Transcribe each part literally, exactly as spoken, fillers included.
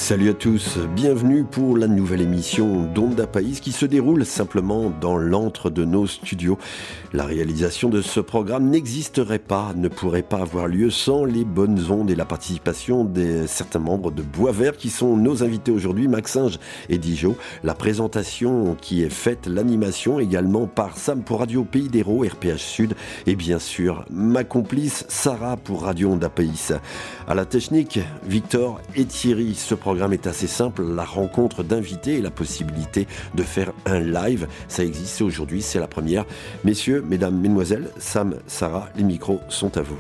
Salut à tous, bienvenue pour la nouvelle émission d'Onda País qui se déroule simplement dans l'antre de nos studios. La réalisation de ce programme n'existerait pas, ne pourrait pas avoir lieu sans les bonnes ondes et la participation de certains membres de Bois Vert qui sont nos invités aujourd'hui, Maxinge et Dijo. La présentation qui est faite, l'animation également par Sam pour Radio Pays d'Hérault, R P H Sud et bien sûr ma complice Sarah pour Radio Onda País. À la technique, Victor et Thierry. Ce programme est assez simple, la rencontre d'invités et la possibilité de faire un live. Ça existe aujourd'hui, c'est la première. Messieurs, mesdames, mesdemoiselles, Sam, Sarah, les micros sont à vous.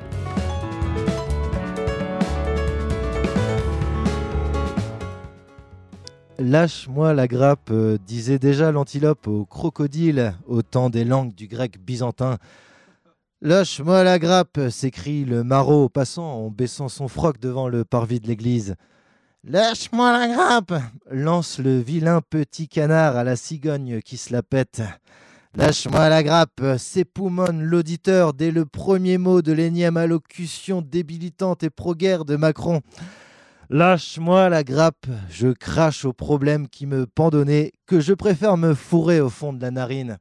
Lâche-moi la grappe, euh, disait déjà l'antilope au crocodile au temps des langues du grec byzantin. Lâche-moi la grappe, s'écrie le maraud passant en baissant son froc devant le parvis de l'église. Lâche-moi la grappe, lance le vilain petit canard à la cigogne qui se la pète. Lâche-moi la grappe, s'époumonne l'auditeur dès le premier mot de l'énième allocution débilitante et pro-guerre de Macron. Lâche-moi la grappe, je crache au problème qui me pendonnait, que je préfère me fourrer au fond de la narine.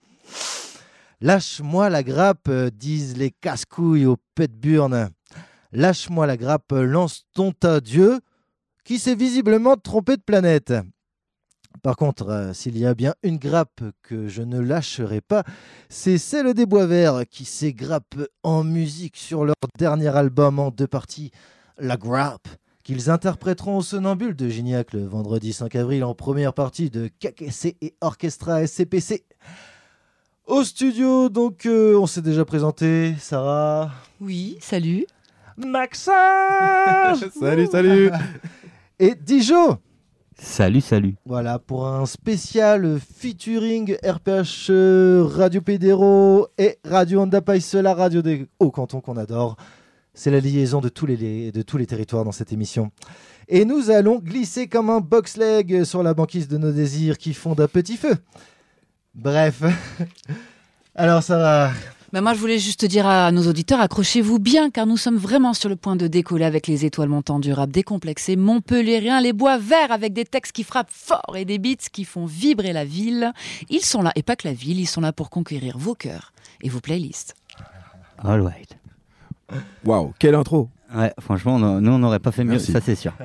Lâche-moi la grappe, disent les casse-couilles aux pète-burnes. Lâche-moi la grappe, lance ton tas Dieu, qui s'est visiblement trompé de planète. Par contre, euh, s'il y a bien une grappe que je ne lâcherai pas, c'est celle des Bois Verts, qui s'égrappent en musique sur leur dernier album en deux parties, La Grappe, qu'ils interpréteront au Somnambule de Gignac le vendredi cinq avril en première partie de K K C et Orchestra S C P C. Au studio, donc, euh, on s'est déjà présenté. Sarah. Oui, salut. Maxinge. Salut, salut. Et Dijo. Salut, salut. Voilà, pour un spécial featuring R P H euh, Radio Pays d'Hérault et Radio Onda País, la radio des hauts cantons qu'on adore. C'est la liaison de tous les, de tous les territoires dans cette émission. Et nous allons glisser comme un box-leg sur la banquise de nos désirs qui fondent à petit feu. Bref, alors ça va. Bah moi, je voulais juste dire à nos auditeurs, accrochez-vous bien, car nous sommes vraiment sur le point de décoller avec les étoiles montantes du rap décomplexé montpellierien, les Bois Verts, avec des textes qui frappent fort et des beats qui font vibrer la ville. Ils sont là, et pas que la ville, ils sont là pour conquérir vos cœurs et vos playlists. All right. Waouh, quelle intro. Ouais, franchement, on, nous, on n'aurait pas fait mieux, Merci. ça c'est sûr.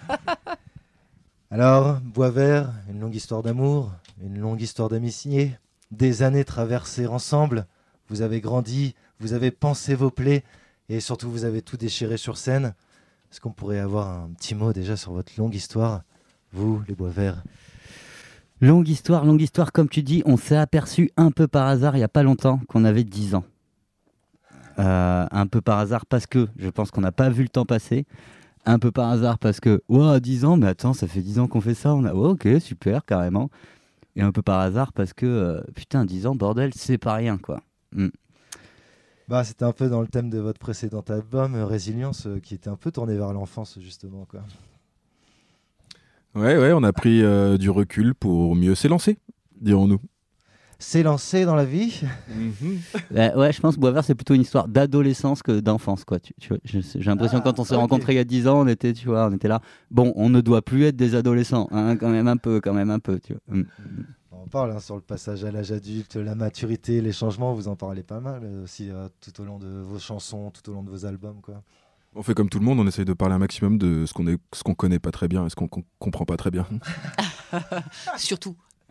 Alors, Bois Vert, une longue histoire d'amour, une longue histoire d'amitié, des années traversées ensemble. Vous avez grandi, vous avez pensé vos plaies et surtout vous avez tout déchiré sur scène. Est-ce qu'on pourrait avoir un petit mot déjà sur votre longue histoire, vous, les Bois Verts? Longue histoire, longue histoire, comme tu dis, on s'est aperçu un peu par hasard il n'y a pas longtemps qu'on avait dix ans. Euh, un peu par hasard parce que je pense qu'on n'a pas vu le temps passer. Un peu par hasard parce que, ouah, dix ans, mais attends, ça fait dix ans qu'on fait ça. On a, oh, ok, super, carrément. Et un peu par hasard parce que, euh, putain, dix ans, bordel, c'est pas rien, quoi. Mm. Bah, c'était un peu dans le thème de votre précédent album, euh, Résilience, euh, qui était un peu tourné vers l'enfance, justement, quoi. Ouais, ouais, on a pris euh, du recul pour mieux s'élancer, dirons-nous. S'élancer dans la vie. Bah, ouais, je pense que Bois Vert, c'est plutôt une histoire d'adolescence que d'enfance, quoi. Tu, tu vois, je- j'ai l'impression Ah, que quand on s'est ok. rencontrés il y a dix ans, on était, tu vois, on était là. Bon, on ne doit plus être des adolescents, hein, quand même un peu, quand même un peu, tu vois. Mm. On parle hein, sur le passage à l'âge adulte, la maturité, les changements, vous en parlez pas mal euh, aussi euh, tout au long de vos chansons, tout au long de vos albums, quoi. On fait comme tout le monde, on essaye de parler un maximum de ce qu'on est, ce qu'on connaît pas très bien et ce qu'on qu'on comprend pas très bien. Surtout.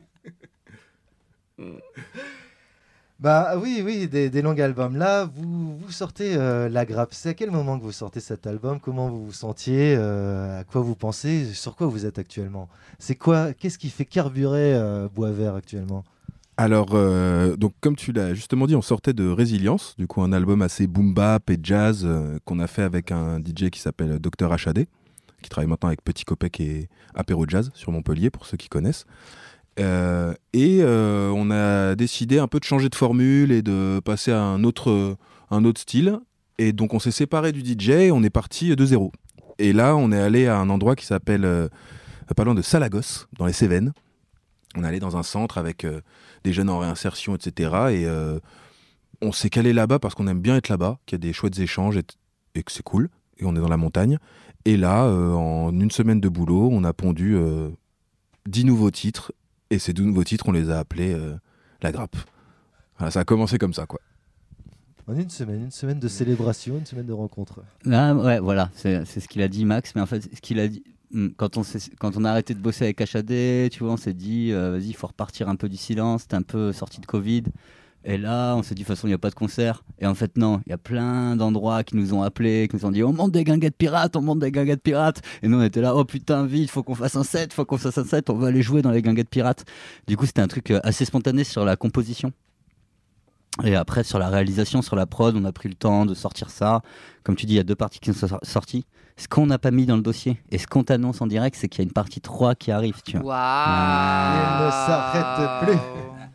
Bah oui, oui, des, des longs albums. Là, vous, vous sortez euh, La Grappe. C'est à quel moment que vous sortez cet album? Comment vous vous sentiez? euh, À quoi vous pensez? Sur quoi vous êtes actuellement? C'est quoi? Qu'est-ce qui fait carburer euh, Bois Vert actuellement? Alors, euh, donc comme tu l'as justement dit, on sortait de Résilience, du coup un album assez boom bap et jazz euh, qu'on a fait avec un D J qui s'appelle Docteur H A D, qui travaille maintenant avec Petit Copec et Apéro Jazz sur Montpellier, pour ceux qui connaissent. Euh, et euh, on a décidé un peu de changer de formule et de passer à un autre, un autre style. Et donc on s'est séparé du D J et on est parti de zéro. Et là, on est allé à un endroit qui s'appelle, euh, pas loin de Salagos, dans les Cévennes. On est allé dans un centre avec euh, des jeunes en réinsertion, et cetera. Et euh, on s'est calé là-bas parce qu'on aime bien être là-bas, qu'il y a des chouettes échanges et, t- et que c'est cool. et on est dans la montagne. Et là, euh, en une semaine de boulot, on a pondu euh, dix nouveaux titres, et ces dix nouveaux titres, on les a appelés euh, La Grappe. Voilà, ça a commencé comme ça, quoi. En une semaine, une semaine de célébration, une semaine de rencontre. Ah, ouais, voilà, c'est, c'est ce qu'il a dit, Max. Mais en fait, ce qu'il a dit, quand on, quand on a arrêté de bosser avec H A D, tu vois, on s'est dit, euh, vas-y, il faut repartir un peu du silence. C'était un peu sorti de Covid. Et là, on s'est dit, de toute façon, il n'y a pas de concert. Et en fait, non, il y a plein d'endroits qui nous ont appelés, qui nous ont dit, on monte des guinguettes pirates, on monte des guinguettes pirates. Et nous, on était là, oh putain, vite, faut qu'on fasse un set, faut qu'on fasse un set, on va aller jouer dans les guinguettes pirates. Du coup, c'était un truc assez spontané sur la composition. Et après, sur la réalisation, sur la prod, on a pris le temps de sortir ça. Comme tu dis, il y a deux parties qui sont sorties. Ce qu'on n'a pas mis dans le dossier et ce qu'on t'annonce en direct, c'est qu'il y a une partie trois qui arrive, tu vois. Waouh. Il ne s'arrête plus.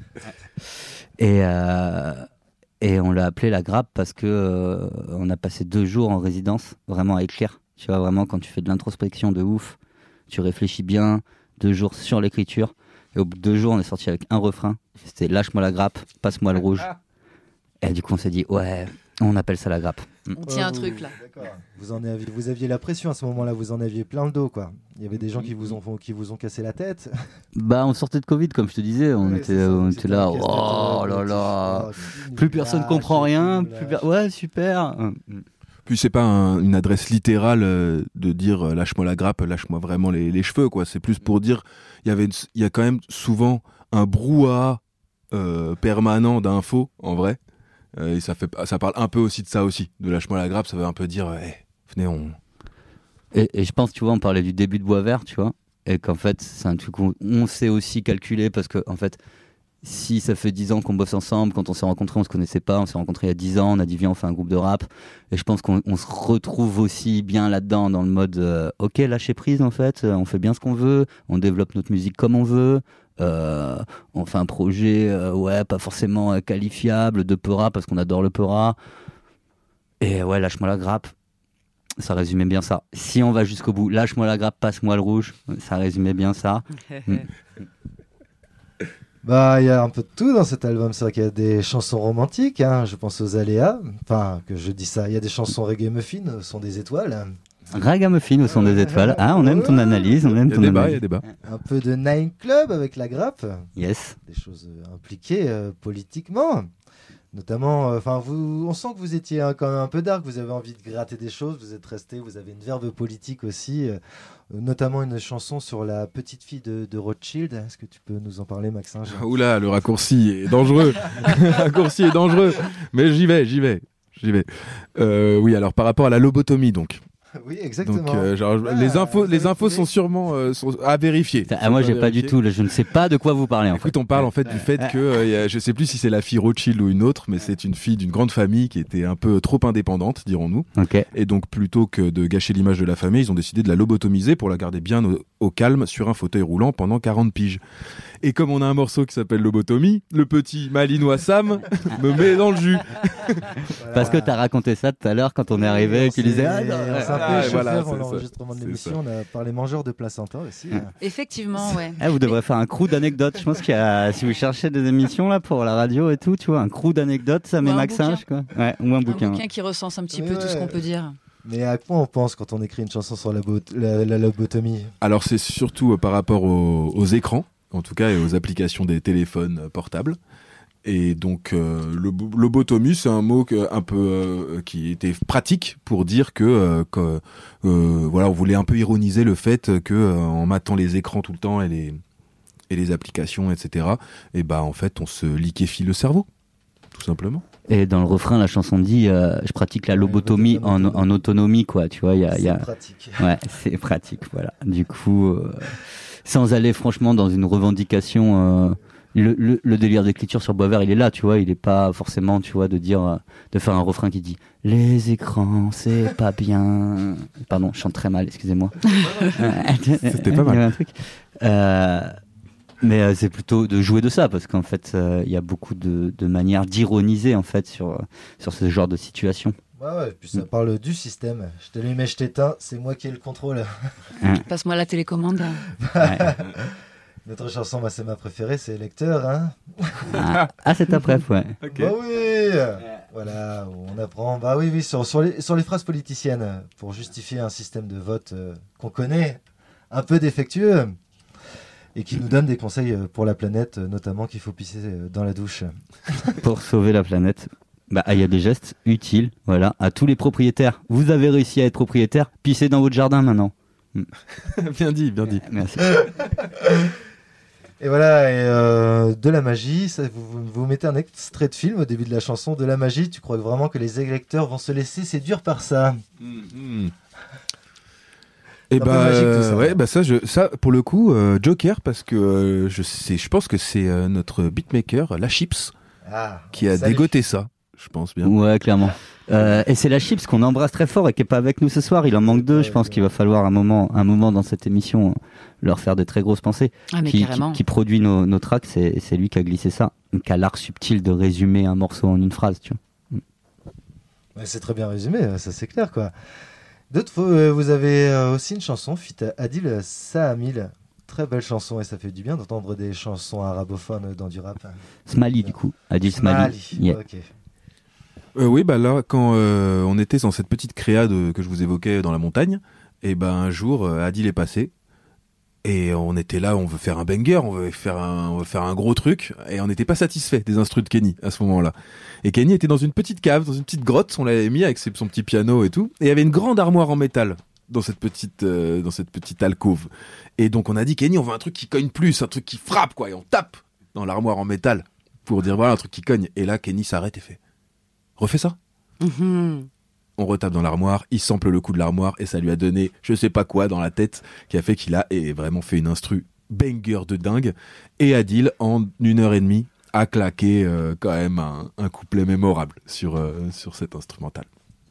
Et, euh, et on l'a appelé La Grappe parce que euh, on a passé deux jours en résidence, vraiment à écrire. Tu vois, vraiment, quand tu fais de l'introspection de ouf, tu réfléchis bien, deux jours sur l'écriture. Et au bout de deux jours, on est sorti avec un refrain. C'était Lâche-moi la grappe, passe-moi le rouge. Et du coup, on s'est dit, ouais, on appelle ça La Grappe. On tient un truc là. D'accord. Vous, en aviez, vous aviez la pression à ce moment-là, vous en aviez plein le dos, quoi. Il y avait des gens qui vous ont, qui vous ont cassé la tête. Bah, on sortait de Covid, comme je te disais. On Ouais, était, ça, on c'était était là, un casse-tête, oh euh, là là. oh, Plus personne lâche, comprend rien. lâche. Plus per- Ouais, super. Puis c'est pas un- une adresse littérale euh, de dire euh, lâche-moi la grappe, lâche-moi vraiment les, les cheveux, quoi. C'est plus pour dire, il y avait une- il y a quand même souvent un brouhaha euh, permanent d'infos, en vrai. Euh, et ça, fait, ça parle un peu aussi de ça aussi. De lâche-moi la grappe, ça veut un peu dire, hey, venez, on... Et, et je pense, tu vois, on parlait du début de Bois Vert, tu vois, et qu'en fait, c'est un truc qu'on on sait aussi calculer parce que, en fait, si ça fait dix ans qu'on bosse ensemble, quand on s'est rencontrés, on se connaissait pas, on s'est rencontrés il y a dix ans, on a dit viens, on fait un groupe de rap, et je pense qu'on on se retrouve aussi bien là-dedans, dans le mode euh, ok, lâcher prise en fait, on fait bien ce qu'on veut, on développe notre musique comme on veut. Euh, on fait un projet, euh, ouais, pas forcément euh, qualifiable, de peura parce qu'on adore le peura. Et ouais, lâche-moi la grappe, ça résumait bien ça. Si on va jusqu'au bout, lâche-moi la grappe, passe-moi le rouge, ça résumait bien ça. Mm. Bah, il y a un peu de tout dans cet album. C'est vrai qu'il y a des chansons romantiques, hein. Je pense aux aléas. Enfin, que je dis ça. Il y a des chansons reggae muffin, au son des étoiles. Ragamuffin au son des étoiles. Ah, on aime ton analyse, on aime Il y a ton débat, il y analyse. a débat. Un peu de Nine Club avec La Grappe. Yes. Des choses euh, impliquées euh, politiquement. Notamment, enfin, vous, on sent que vous étiez hein, quand même un peu dark. Vous avez envie de gratter des choses. Vous êtes resté. Vous avez une verve politique aussi. Euh, notamment une chanson sur la petite fille de, de Rothschild. Est-ce que tu peux nous en parler, Maxime? Oula, le raccourci est dangereux. Le raccourci est dangereux. Mais j'y vais, j'y vais. J'y vais. Euh, oui, alors par rapport à la lobotomie, donc. Oui, exactement. Donc, euh, genre, Ah, les infos, vous les avez infos trouvé sont sûrement euh, sont à vérifier. Ah, moi, j'ai À pas du vérifier. tout. Là, je ne sais pas de quoi vous parlez en Écoute, fait. on parle en fait du fait que, euh, y a, je sais plus si c'est la fille Rothschild ou une autre, mais c'est une fille d'une grande famille qui était un peu trop indépendante, dirons-nous. Ok. Et donc, plutôt que de gâcher l'image de la famille, ils ont décidé de la lobotomiser pour la garder bien au, au calme sur un fauteuil roulant pendant quarante piges. Et comme on a un morceau qui s'appelle Lobotomie, le petit malinois Sam me met dans le jus. Voilà. Parce que t'as raconté ça tout à l'heure quand on est arrivé, et tu disais ah non. on s'est un peu Ah, échauffé voilà, avant c'est ça. l'enregistrement de C'est l'émission. ça. On a parlé mangeurs de placenta aussi. Ouais. Effectivement, ouais. Ah, vous devrez faire un crew d'anecdotes. Je pense qu'il y a, si vous cherchez des émissions là pour la radio et tout, tu vois, un crew d'anecdotes, ça Ou met un Maxinge quoi. Ouais, ou un Un bouquin. bouquin qui recense un petit Ouais, peu tout ce ouais. qu'on peut dire. Mais à quoi on pense quand on écrit une chanson sur la, bo- la, la lobotomie? Alors, c'est surtout euh, par rapport aux, aux écrans, en tout cas, et aux applications des téléphones euh, portables. Et donc, euh, le bo- lobotomie, c'est un mot que, un peu euh, qui était pratique pour dire que, euh, que euh, voilà, on voulait un peu ironiser le fait que, euh, en matant les écrans tout le temps et les et les applications, et cetera. Et bah, en fait, on se liquéfie le cerveau, tout simplement. Et dans le refrain, la chanson dit euh, je pratique la lobotomie Ouais, en, lobotomie. en autonomie quoi. Tu vois, il y a, il y C'est a... pratique. Ouais, c'est pratique, voilà. Du coup, euh, sans aller franchement dans une revendication, euh, le, le, le délire d'écriture sur Bois Vert, il est là, tu vois. Il est pas forcément, tu vois, de dire, euh, de faire un refrain qui dit les écrans, c'est pas bien. Pardon, je chante très mal, excusez-moi. C'était pas mal. Il y avait un truc. Euh, mais euh, c'est plutôt de jouer de ça, parce qu'en fait, euh, il y a beaucoup de, de manières d'ironiser en fait sur sur ce genre de situation. Ouais, ouais, puis ça parle du système. Je t'allume et je t'éteins, c'est moi qui ai le contrôle. Passe-moi la télécommande. Ouais. Notre chanson, moi, c'est ma préférée, c'est Lecteur, hein. Ah, ah, c'est ta préf, ouais. Bah oui. Voilà, où on apprend, bah oui, oui, sur, sur, les, sur les phrases politiciennes, pour justifier un système de vote euh, qu'on connaît, un peu défectueux, et qui nous donne des conseils pour la planète, notamment qu'il faut pisser dans la douche. Pour sauver la planète, bah, il y a des gestes utiles, voilà, à tous les propriétaires. Vous avez réussi à être propriétaire, pissez dans votre jardin maintenant. Bien dit, bien dit. Merci. Et voilà, et euh, de la magie, ça, vous, vous mettez un extrait de film au début de la chanson, de la magie, tu crois vraiment que les électeurs vont se laisser séduire par ça? Mmh. Et Un bah, peu magique, tout ça. ouais, bah ça, je, ça, pour le coup, euh, Joker, parce que euh, je sais, je pense que c'est euh, notre beatmaker, La Chips, Ah, qui a salut. dégoté ça, je pense bien. Ouais, clairement. Euh, et c'est la Chips qu'on embrasse très fort et qui est pas avec nous ce soir. Il en manque deux. Ouais, Je pense ouais. qu'il va falloir un moment, un moment dans cette émission, leur faire des très grosses pensées. Ah, mais qui, qui, carrément. qui produit nos, nos tracks, c'est, c'est lui qui a glissé ça, qui a l'art subtil de résumer un morceau en une phrase, tu vois. Ouais, c'est très bien résumé, ça c'est clair quoi. D'autres fois, euh, vous avez euh, aussi une chanson, feat Adil Sahamil. Très belle chanson et ça fait du bien d'entendre des chansons arabophones dans du rap. Smiley, du coup. Adil Smiley. Yeah. Ok. Euh, oui, bah là, quand euh, on était dans cette petite créa de, que je vous évoquais dans la montagne, et ben un jour, euh, Adil est passé. Et on était là, on veut faire un banger, on veut faire un, on veut faire un gros truc, et on n'était pas satisfait des instrus de Kenny à ce moment-là. Et Kenny était dans une petite cave, dans une petite grotte, on l'avait mis avec ses- son petit piano et tout, et il y avait une grande armoire en métal dans cette petite, euh, dans cette petite alcôve. Et donc on a dit, Kenny, on veut un truc qui cogne plus, un truc qui frappe, quoi, et on tape dans l'armoire en métal pour dire voilà un truc qui cogne. Et là, Kenny s'arrête et fait, refais ça. Mhm. On retape dans l'armoire, il sample le coup de l'armoire et ça lui a donné je sais pas quoi dans la tête qui a fait qu'il a et vraiment fait une instru banger de dingue. Et Adil, en une heure et demie, a claqué euh, quand même un, un couplet mémorable sur, euh, sur cet instrumental.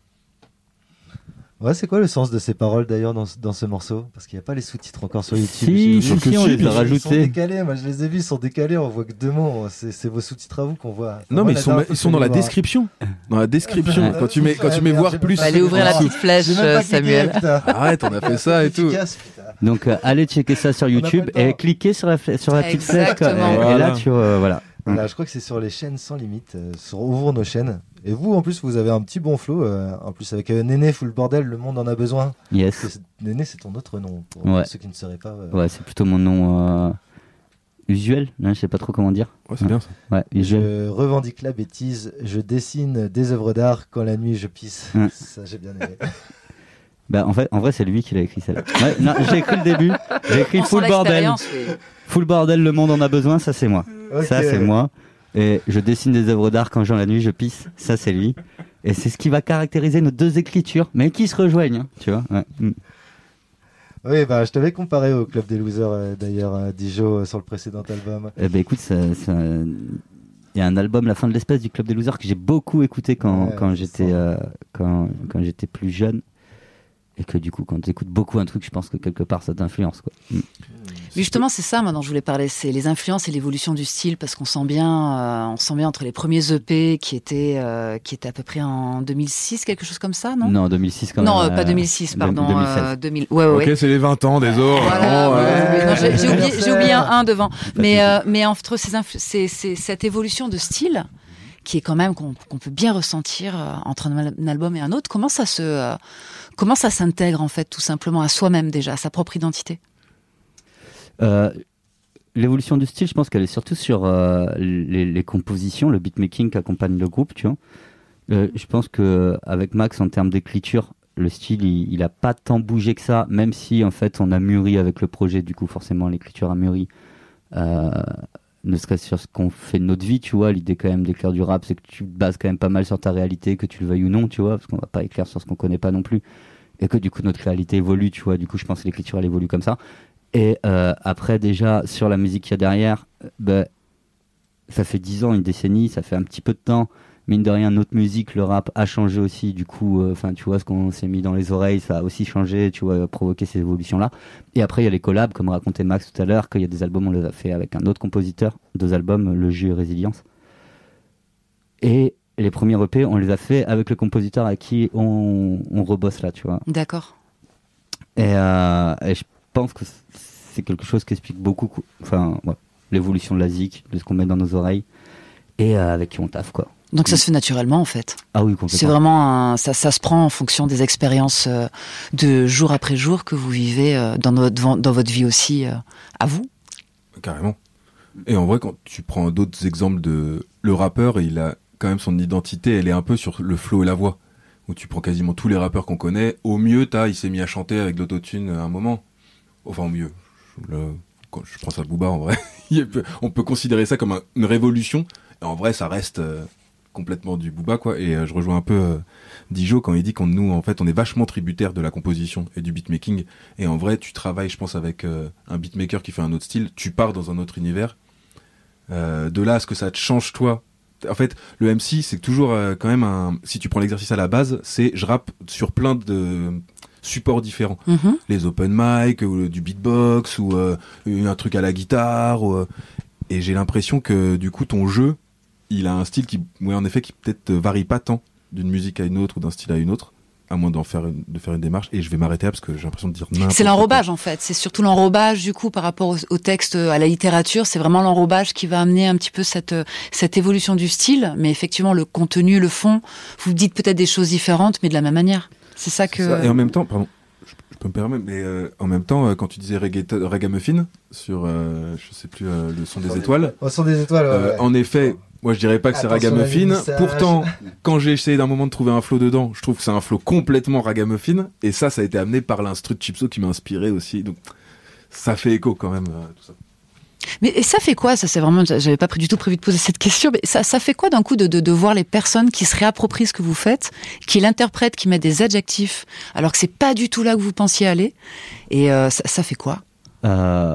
Ouais, c'est quoi le sens de ces paroles d'ailleurs dans, ce- dans ce morceau? Parce qu'il n'y a pas les sous-titres encore sur YouTube. Si, J'ai vu. si, si, on les a Ils sont rajoutés. décalés, moi je les ai vus, ils sont décalés, on voit que deux mots. C'est, c'est vos sous-titres à vous qu'on voit. Enfin, Non moi, mais la ils sont, dernière fois ils que sont je dans l'ai la voir- description. Dans la description, Ouais. quand tu mets, quand tu mets Ah, voir merde, plus. j'ai pas Allez ouvrir la Ah, petite flèche, J'ai même euh, pas cliqué, Samuel. putain. Arrête, on a fait ça et tout. Efficace, putain. Donc, euh, allez checker ça sur n'a YouTube pas le et temps. cliquez sur la, fla- sur la petite flèche. quoi. Exactement. Et, et Voilà. là, tu vois, voilà. Voilà, je crois que c'est sur les chaînes sans limite, euh, sur Ouvrons nos chaînes. Et vous, en plus, vous avez un petit bon flow. euh, en plus, avec euh, Néné, full bordel, le monde en a besoin. Parce que Yes. c'est- Néné, c'est ton autre nom. Pour Ouais. ceux qui ne sauraient pas. euh, Ouais, c'est plutôt mon nom euh, usuel. Non, je sais pas trop comment dire. Ouais, c'est bien ça. Ouais, usuel. Je revendique la bêtise, je dessine des œuvres d'art quand la nuit je pisse. Ouais. Ça, j'ai bien aimé. Bah, en fait, en vrai, c'est lui qui l'a écrit celle-là. Ouais, non, j'ai écrit le début. J'ai écrit On sent full bordel. l'expérience, oui. Full bordel, le monde en a besoin. Ça, c'est moi. Ok. Ça, c'est moi. Et je dessine des œuvres d'art quand j'ai la nuit, je pisse. Ça, c'est lui. Et c'est ce qui va caractériser nos deux écritures, mais qui se rejoignent, hein, tu vois. Ouais. Mm. Oui, bah, je t'avais comparé au Club des Losers, euh, d'ailleurs, euh, Dijo, euh, sur le précédent album. Eh ben, écoute, ça, ça- il y a un album, La fin de l'espèce, du Club des Losers, que j'ai beaucoup écouté quand, Ouais, quand c'est j'étais ça. euh, quand, quand j'étais plus jeune. Et que du coup, quand tu écoutes beaucoup un truc, je pense que quelque part, ça t'influence, quoi. Mm. Mais justement, c'est ça moi dont je voulais parler, c'est les influences et l'évolution du style, parce qu'on sent bien, euh, on sent bien entre les premiers E P qui étaient, euh, qui étaient à peu près en deux mille six, quelque chose comme ça, non Non, deux mille six quand Non, même. euh, pas euh, deux mille six, deux- pardon. deux mille seize. euh, deux mille Ouais, ouais, ouais. Ok, c'est les vingt ans des autres. Voilà, vraiment, ouais, ouais. ouais, ouais. Non, j'ai, j'ai oublié, Anniversaire. j'ai oublié un un devant. de Mais, euh, mais entre ces influ- ces- ces- cette évolution de style, qui est quand même qu'on, qu'on peut bien ressentir euh, entre un, al- un album et un autre, comment ça se, euh, comment ça s'intègre en fait, tout simplement à soi-même déjà, à sa propre identité. Euh, L'évolution du style, je pense qu'elle est surtout sur euh, les, les compositions, le beatmaking qui accompagne le groupe, tu vois. Euh, je pense que avec Max, en termes d'écriture, le style, il, il a pas tant bougé que ça, même si en fait, on a mûri avec le projet. Du coup, forcément, l'écriture a mûri. Euh, ne serait-ce sur ce qu'on fait de notre vie, tu vois. L'idée quand même d'écrire du rap, c'est que tu te bases quand même pas mal sur ta réalité, que tu le veuilles ou non, tu vois, parce qu'on va pas écrire sur ce qu'on connaît pas non plus, et que du coup notre réalité évolue, tu vois. Du coup, je pense que l'écriture elle évolue comme ça. Et euh, après, déjà, sur la musique qu'il y a derrière, euh, bah, ça fait dix ans, une décennie, ça fait un petit peu de temps. Mine de rien, notre musique, le rap, a changé aussi. Du coup, enfin, euh, tu vois, ce qu'on s'est mis dans les oreilles, ça a aussi changé, tu vois, provoqué ces évolutions-là. Et après, il y a les collabs, comme racontait Max tout à l'heure, qu'il y a des albums, on les a fait avec un autre compositeur, deux albums, Le Jus et Résilience. Et les premiers E P, on les a fait avec le compositeur à qui on, on rebosse là, tu vois. D'accord. Et, euh, et je pense que c'est quelque chose qui explique beaucoup, enfin, ouais, l'évolution de la zik, de ce qu'on met dans nos oreilles. et euh, avec qui on taffe, quoi. Donc ça se fait naturellement en fait. Ah oui, complètement. C'est vraiment un, ça, ça se prend en fonction des expériences euh, de jour après jour que vous vivez euh, dans, notre, dans votre vie aussi euh, à vous. Carrément. Et en vrai, quand tu prends d'autres exemples de... Le rappeur, il a quand même son identité, elle est un peu sur le flow et la voix. Où tu prends quasiment tous les rappeurs qu'on connaît. Au mieux, t'as, il s'est mis à chanter avec de l'autotune à un moment. Enfin, au mieux. Le... Quand je prends ça Booba, en vrai. On peut considérer ça comme un, une révolution. Et en vrai, ça reste... Euh... complètement du Booba, quoi. Et euh, je rejoins un peu euh, Dijo quand il dit qu'on nous, en fait, on est vachement tributaire de la composition et du beatmaking. Et en vrai, tu travailles, je pense, avec euh, un beatmaker qui fait un autre style, tu pars dans un autre univers. Euh, de là à ce que ça te change, toi. En fait, le M C, c'est toujours euh, quand même un... Si tu prends l'exercice à la base, c'est je rappe sur plein de supports différents. Mm-hmm. Les open mic, ou du beatbox, ou euh, un truc à la guitare. Ou, euh... Et j'ai l'impression que, du coup, ton jeu, il a un style qui, ouais, en effet, qui peut-être varie pas tant d'une musique à une autre ou d'un style à une autre, à moins d'en faire une, de faire une démarche. Et je vais m'arrêter là parce que j'ai l'impression de dire n'importe quoi. C'est l'enrobage en fait. C'est surtout l'enrobage du coup par rapport au, au texte, à la littérature. C'est vraiment l'enrobage qui va amener un petit peu cette cette évolution du style. Mais effectivement, le contenu, le fond, vous dites peut-être des choses différentes, mais de la même manière. C'est ça que. C'est ça. Et en même temps, pardon. Je peux me permettre, mais euh, en même temps, euh, quand tu disais Ragamuffin sur, euh, je sais plus, euh, le son des étoiles. Le son des étoiles. Ouais, euh, ouais. En effet, moi je dirais pas que c'est Ragamuffin. Pourtant, quand j'ai essayé d'un moment de trouver un flow dedans, je trouve que c'est un flow complètement Ragamuffin. Et ça, ça a été amené par l'instru de Chipso qui m'a inspiré aussi. Donc, ça fait écho quand même, euh, tout ça. Mais et ça fait quoi? Ça, c'est vraiment, j'avais pas du tout prévu de poser cette question, mais ça, ça fait quoi d'un coup de, de, de voir les personnes qui se réapproprient ce que vous faites, qui l'interprètent, qui mettent des adjectifs, alors que c'est pas du tout là que vous pensiez aller? Et euh, ça, ça fait quoi? euh...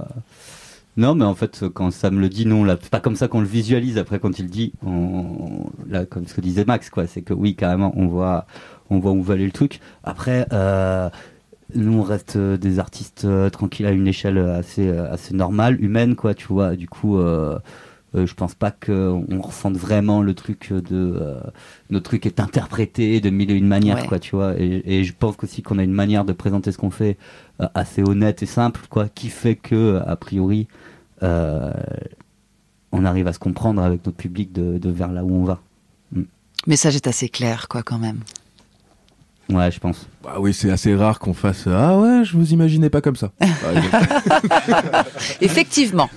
Non, mais en fait, quand ça me le dit, non, là, c'est pas comme ça qu'on le visualise. Après, quand il le dit, on... là, comme ce que disait Max, quoi, c'est que oui, carrément, on voit, on voit où va aller le truc. Après. Euh... Nous, on reste euh, des artistes euh, tranquilles à une échelle assez, euh, assez normale, humaine, quoi, tu vois. Du coup, euh, euh, je pense pas qu'on ressente vraiment le truc de... Euh, notre truc est interprété de mille et une manières, ouais. quoi, tu vois. Et, et je pense aussi qu'on a une manière de présenter ce qu'on fait euh, assez honnête et simple, quoi, qui fait que, a priori, euh, on arrive à se comprendre avec notre public de, de vers là où on va. Mm. Le message est assez clair, quoi, quand même. Ouais, je pense. Bah oui, c'est assez rare qu'on fasse ah ouais, je vous imaginais pas comme ça. Effectivement.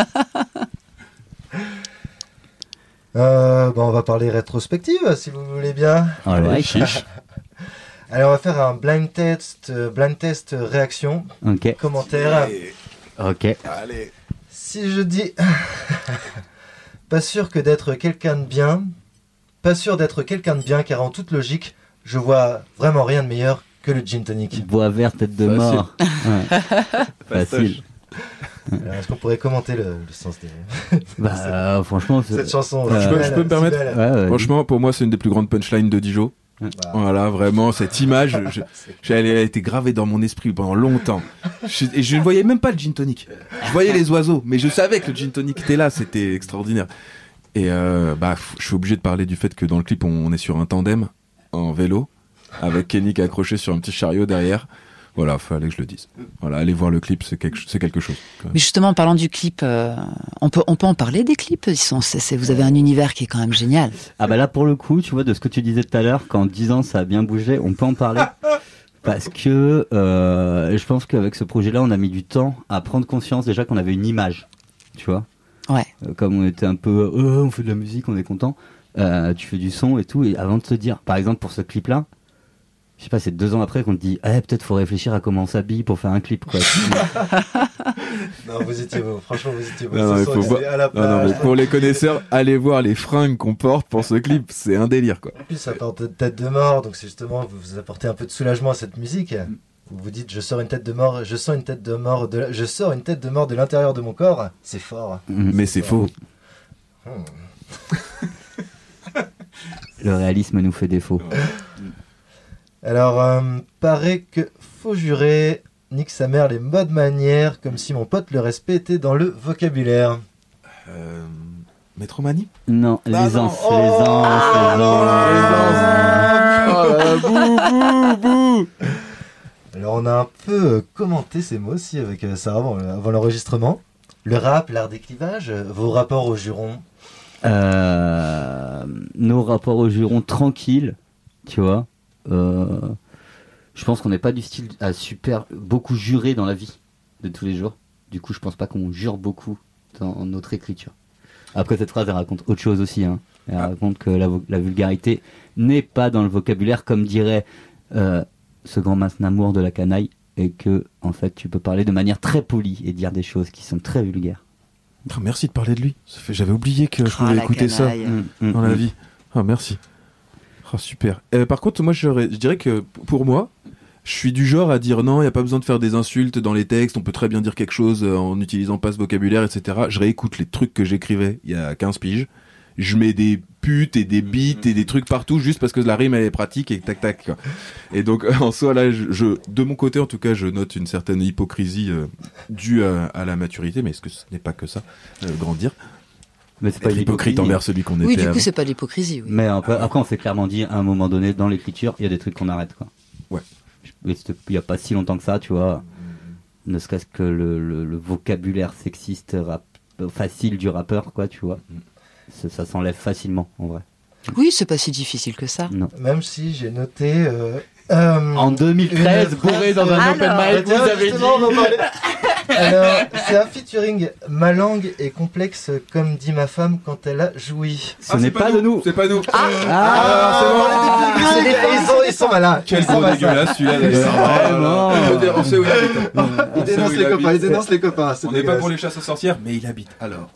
euh, bon, on va parler rétrospective, si vous voulez bien. Allez, chiche. Allez, on va faire un blind test, blind test réaction. Ok. Commentaire. Ok. Allez. Si je dis pas sûr que d'être quelqu'un de bien, pas sûr d'être quelqu'un de bien, car en toute logique. Je vois vraiment rien de meilleur que le gin tonic. Bois vert, tête de mort. Ouais. Facile. Alors, est-ce qu'on pourrait commenter le, le sens des... Bah, euh, franchement, c'est... cette chanson. Euh, je, peux, je peux me permettre. Ouais, ouais, franchement, oui. Pour moi, c'est une des plus grandes punchlines de Dijo. Ouais. Voilà, vraiment, cette image, je, je, elle a été gravée dans mon esprit pendant longtemps. Je, et je ne voyais même pas le gin tonic. Je voyais les oiseaux, mais je savais que le gin tonic était là. C'était extraordinaire. Et euh, bah, je suis obligé de parler du fait que dans le clip, on, on est sur un tandem. En vélo, avec Kenny qui est accroché sur un petit chariot derrière. Voilà, fallait que je le dise. Voilà, allez voir le clip, c'est quelque, c'est quelque chose. Mais justement, en parlant du clip, euh, on peut, on peut en parler des clips. Ils sont, c'est, c'est, vous avez un univers qui est quand même génial. Ah bah là, pour le coup, tu vois, de ce que tu disais tout à l'heure, qu'en dix ans, ça a bien bougé, on peut en parler. Parce que euh, je pense qu'avec ce projet-là, on a mis du temps à prendre conscience déjà qu'on avait une image, tu vois. Ouais. Euh, comme on était un peu, euh, on fait de la musique, on est content. Euh, tu fais du son et tout, et avant de te dire, par exemple pour ce clip là, je sais pas, c'est deux ans après qu'on te dit, eh, peut-être faut réfléchir à comment on s'habille pour faire un clip, quoi. Non, vous étiez beau, franchement vous étiez beau. Non, non, faut voir... à la plage, non, non, mais pour les connaisseurs, allez voir les fringues qu'on porte pour ce clip, c'est un délire, quoi. En plus ça porte de tête de mort, donc c'est justement, vous vous apportez un peu de soulagement à cette musique. Vous vous dites, je sors une tête de mort, je sens une tête de mort, de la... je sors une tête de mort de l'intérieur de mon corps, c'est fort. Mais c'est, c'est faux. Hmm. Le réalisme nous fait défaut. Alors, euh, paraît que faut jurer, nique sa mère les modes manières, comme si mon pote le respect était dans le vocabulaire. Euh, Métromanie ? Non, ah les non. ans, Oh les ans, oh les ans. Bouh, bouh, bouh. Alors, on a un peu commenté ces mots aussi avec Sarah avant, avant l'enregistrement. Le rap, l'art des clivages, vos rapports aux jurons. Euh, nos rapports aux jurons tranquilles, tu vois. Euh, je pense qu'on n'est pas du style à super beaucoup jurer dans la vie de tous les jours. Du coup, je pense pas qu'on jure beaucoup dans notre écriture. Après, cette phrase, elle raconte autre chose aussi. Hein. Elle ah. raconte que la, la vulgarité n'est pas dans le vocabulaire, comme dirait euh, ce grand Masnamour de la canaille, et que, en fait, tu peux parler de manière très polie et dire des choses qui sont très vulgaires. Oh, merci de parler de lui. Ça fait, j'avais oublié que je pouvais oh, écouter canaille. ça mmh, dans mmh, la vie. Oh, merci. Oh, super. Euh, par contre, moi, je, je dirais que pour moi, je suis du genre à dire non, il n'y a pas besoin de faire des insultes dans les textes, on peut très bien dire quelque chose en n'utilisant pas ce vocabulaire, et cetera. Je réécoute les trucs que j'écrivais il y a quinze piges. Je mets des putes et des bites et des trucs partout juste parce que la rime elle est pratique et tac tac quoi. Et donc en soi là je, je de mon côté en tout cas je note une certaine hypocrisie euh, due à, à la maturité, mais est-ce que ce n'est pas que ça euh, grandir, mais c'est pas hypocrite envers celui qu'on était. Oui, du coup avant. c'est pas l'hypocrisie, oui. Mais après, après on s'est clairement dit à un moment donné dans l'écriture il y a des trucs qu'on arrête quoi. Ouais. Il y a pas si longtemps que ça, tu vois, ne serait-ce que le, le, le vocabulaire sexiste rap, facile du rappeur quoi, tu vois. Ça, ça s'enlève facilement en vrai. Oui, c'est pas si difficile que ça. Non. Même si j'ai noté euh, euh, en deux mille treize bourré dans un Alors, open mic, vous avez dit. Alors, c'est un featuring. Ma langue est complexe comme dit ma femme quand elle a joui. Ce ah, n'est pas, pas de nous. C'est pas nous. Ah, ah, ah c'est bon. Ah, c'est ils, sont, ils sont malins. Quel beau dégueulasse celui-là d'ailleurs. Vraiment. On sait où il habite. Il dénonce les copains. Il dénonce les copains. On n'est pas pour les chasses aux sorcières, mais il habite. Alors.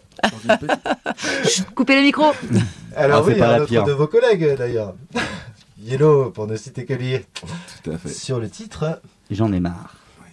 Coupez le micro. Alors ah, oui, pas un la autre pire. de vos collègues d'ailleurs. Yellow, pour ne citer que lui. Tout à fait. Sur le titre. J'en ai marre.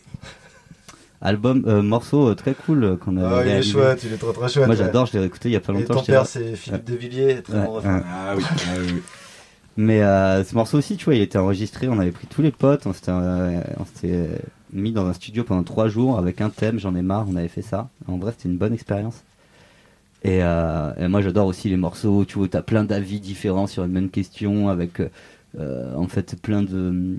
Album, euh, morceau euh, très cool euh, qu'on a oh, réalisé. Il est chouette, il est trop trop chouette. Moi j'adore, je l'ai réécouté il y a pas longtemps. Et ton père c'est Philippe ouais. de Villiers, très ouais, bon ouais. Ah oui, ah oui. Mais euh, ce morceau aussi, tu vois, il était enregistré, on avait pris tous les potes, on s'était, euh, on s'était mis dans un studio pendant trois jours avec un thème, j'en ai marre, on avait fait ça. En vrai, c'était une bonne expérience. Et, euh, et moi j'adore aussi les morceaux, tu vois, t'as plein d'avis différents sur une même question, avec euh, en fait plein de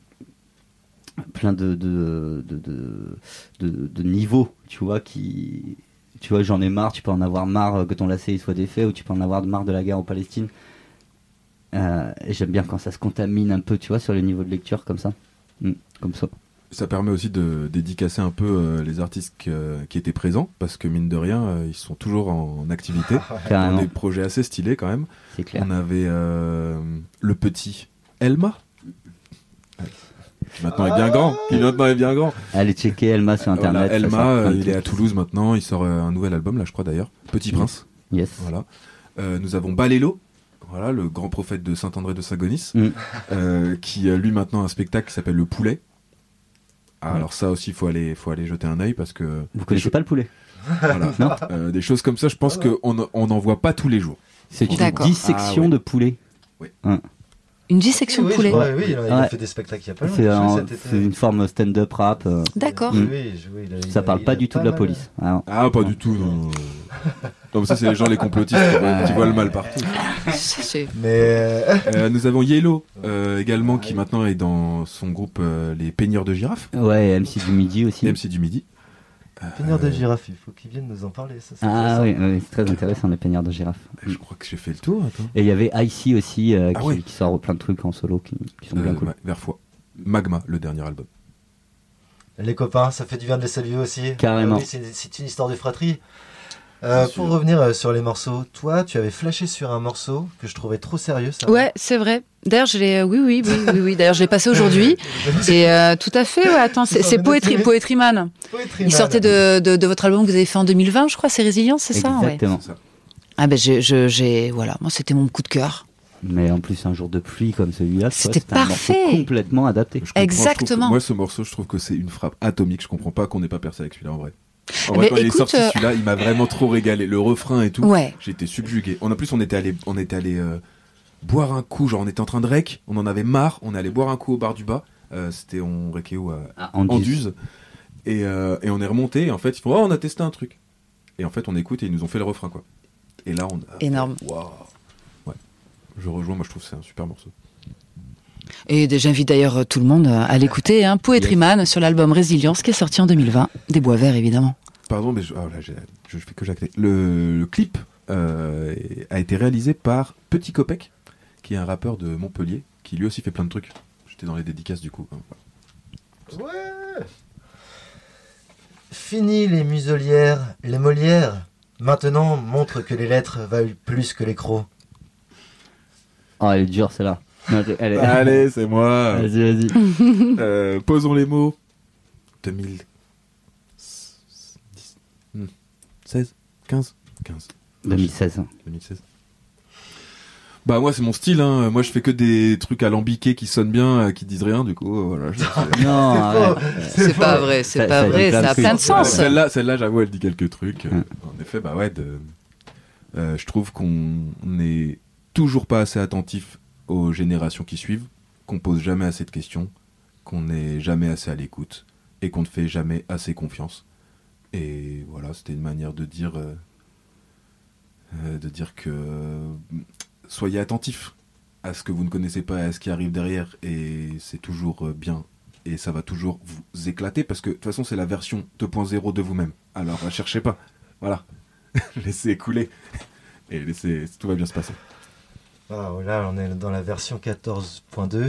plein de de, de, de, de, de niveaux, tu vois, qui, tu vois, j'en ai marre, tu peux en avoir marre que ton lacet il soit défait, ou tu peux en avoir marre de la guerre en Palestine. Euh, et j'aime bien quand ça se contamine un peu, tu vois, sur le niveau de lecture comme ça, mmh, comme ça. Ça permet aussi de dédicacer un peu euh, les artistes qui, euh, qui étaient présents, parce que mine de rien, euh, ils sont toujours en, en activité. Carrément. Des projets assez stylés quand même. C'est clair. On avait euh, le petit Elma, qui maintenant est bien grand. Qui maintenant est bien grand. Allez checker Elma sur internet. Voilà, Elma, euh, il est à Toulouse maintenant. Il sort euh, un nouvel album là, je crois d'ailleurs. Petit yes. Prince. Yes. Voilà. Euh, nous avons Balélo. Voilà, le grand prophète de Saint-André de Sagonis, mm. euh, qui lui maintenant a un spectacle qui s'appelle Le Poulet. Ah, mm. Alors ça aussi, il faut aller, faut aller jeter un œil parce que... Vous connaissez pas le poulet? Voilà. Non. Euh, des choses comme ça, je pense qu'on n'en voit pas tous les jours. C'est une D'accord. dissection ah, ouais. de poulet. Oui. Hein. Une dissection oui, de poulet. Oui, oui, il a ouais. fait des spectacles il y a pas longtemps. C'est, un, c'est une forme stand-up rap. Euh. D'accord. Oui, oui, oui, il a, ça il a, parle il pas a du tout pas de la mal. police. Ah, ah pas du tout. Non, non mais ça c'est les gens les complotistes qui voient le mal partout. C'est... Mais euh, nous avons Yellow euh, également qui maintenant est dans son groupe euh, les Peigneurs de Girafes. Ouais, M C du Midi aussi. M C du Midi. Peigneurs de Girafes, il faut qu'ils viennent nous en parler. Ça, c'est ah oui, oui, c'est très intéressant les Peigneurs de Girafes. Je crois que j'ai fait le tour. Attends. Et il y avait Icy aussi euh, ah, qui, oui. qui sort plein de trucs en solo qui, qui sont euh, bien cool. Vers foi. Magma, le dernier album. Les copains, ça fait du bien de les saluer aussi. Carrément. Euh, oui, c'est, c'est une histoire de fratrie. Euh, pour revenir euh, sur les morceaux, toi, tu avais flashé sur un morceau que je trouvais trop sérieux. Ça. Ouais, c'est vrai. D'ailleurs, je l'ai. Oui, oui, oui, oui, oui. D'ailleurs, je l'ai passé aujourd'hui. Et euh, tout à fait. Ouais, attends, c'est, c'est Poetry, Poetry Man. Poetry Il Man. sortait de, de, de votre album que vous avez fait en deux mille vingt, je crois. C'est Résilience, c'est ça? Exactement. Ouais. C'est ça. Ah ben, j'ai, je, j'ai, voilà. Moi, c'était mon coup de cœur. Mais en plus, un jour de pluie comme celui-là, c'était toi, parfait. Un morceau complètement adapté. Exactement. Que, moi, ce morceau, je trouve que c'est une frappe atomique. Je comprends pas qu'on n'ait pas percé avec celui-là en vrai. En mais vrai, quand écoute, il est sorti euh... celui-là, il m'a vraiment trop régalé. Le refrain et tout, ouais. J'étais subjugué. En plus, on était allé, on était allé euh, boire un coup. Genre, on était en train de rec, on en avait marre. On est allé boire un coup au bar du bas. Euh, c'était on réquait où à ah, Anduze. Et, euh, et on est remonté. Et en fait, ils font oh, on a testé un truc. Et en fait, on écoute et ils nous ont fait le refrain quoi. Et là, on a énorme. Waouh. Ouais. Je rejoins. Moi, je trouve que c'est un super morceau. Et j'invite d'ailleurs tout le monde à l'écouter, hein, Poetry yes. Man sur l'album Résilience qui est sorti en deux mille vingt, des Bois Verts évidemment. Pardon, mais je, oh là, je, je fais que jacter. Le, le clip euh, a été réalisé par Petit Copec, qui est un rappeur de Montpellier, qui lui aussi fait plein de trucs. J'étais dans les dédicaces du coup. Ouais. Fini les muselières, les Molières. Maintenant, montre que les lettres valent plus que les crocs. Oh, elle est dure celle-là. Non, elle est... Allez, c'est moi. Vas-y, vas-y. Euh, posons les mots. deux mille seize, quinze, quinze. deux mille seize. deux mille seize. Bah moi c'est mon style, hein. Moi je fais que des trucs alambiqués qui sonnent bien, euh, qui disent rien, du coup euh, voilà. Je... Non, C'est arrête. C'est pas vrai, c'est Ça- pas ça vrai, dit plein ça de a plein de trucs. sens. Celle-là, celle-là, j'avoue, elle dit quelques trucs. Hum. En effet, bah ouais, de... euh, je trouve qu'on n'est toujours pas assez attentif aux générations qui suivent, qu'on pose jamais assez de questions, qu'on n'est jamais assez à l'écoute et qu'on ne fait jamais assez confiance. Et voilà, c'était une manière de dire, euh, euh, de dire que euh, soyez attentifs à ce que vous ne connaissez pas, à ce qui arrive derrière, et c'est toujours euh, bien. Et ça va toujours vous éclater parce que de toute façon c'est la version deux point zéro de vous-même. Alors ne cherchez pas. Voilà. Laissez couler. Et laissez, tout va bien se passer. Ah, là, on est dans la version quatorze point deux.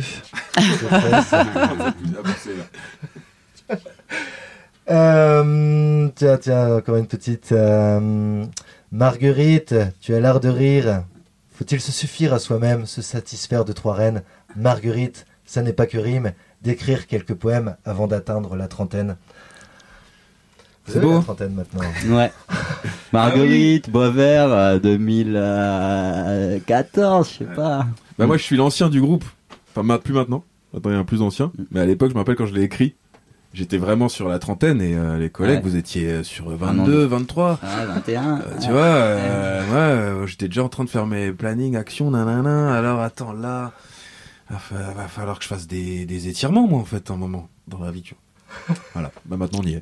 euh, tiens, tiens, encore une petite. Euh, Marguerite, tu as l'art de rire. Faut-il se suffire à soi-même, se satisfaire de trois reines? Marguerite, ça n'est pas que rime, d'écrire quelques poèmes avant d'atteindre la trentaine. Vous C'est avez beau. la trentaine maintenant. Ouais. Marguerite, Boisvert, euh, deux mille quatorze, je sais pas. Bah moi je suis l'ancien du groupe. Enfin ma- plus maintenant. Maintenant il y a un plus ancien. Mais à l'époque je me rappelle quand je l'ai écrit, j'étais vraiment sur la trentaine et euh, les collègues Ouais. vous étiez euh, sur Ah vingt-deux, non. vingt-trois. Ah, vingt et un. Euh, tu vois, euh, ouais, euh, j'étais déjà en train de faire mes plannings, actions, nanana. Alors attends, là, va, fa- va falloir que je fasse des, des étirements, moi, en fait, un moment dans la vie. Tu vois. Voilà, bah maintenant on y est.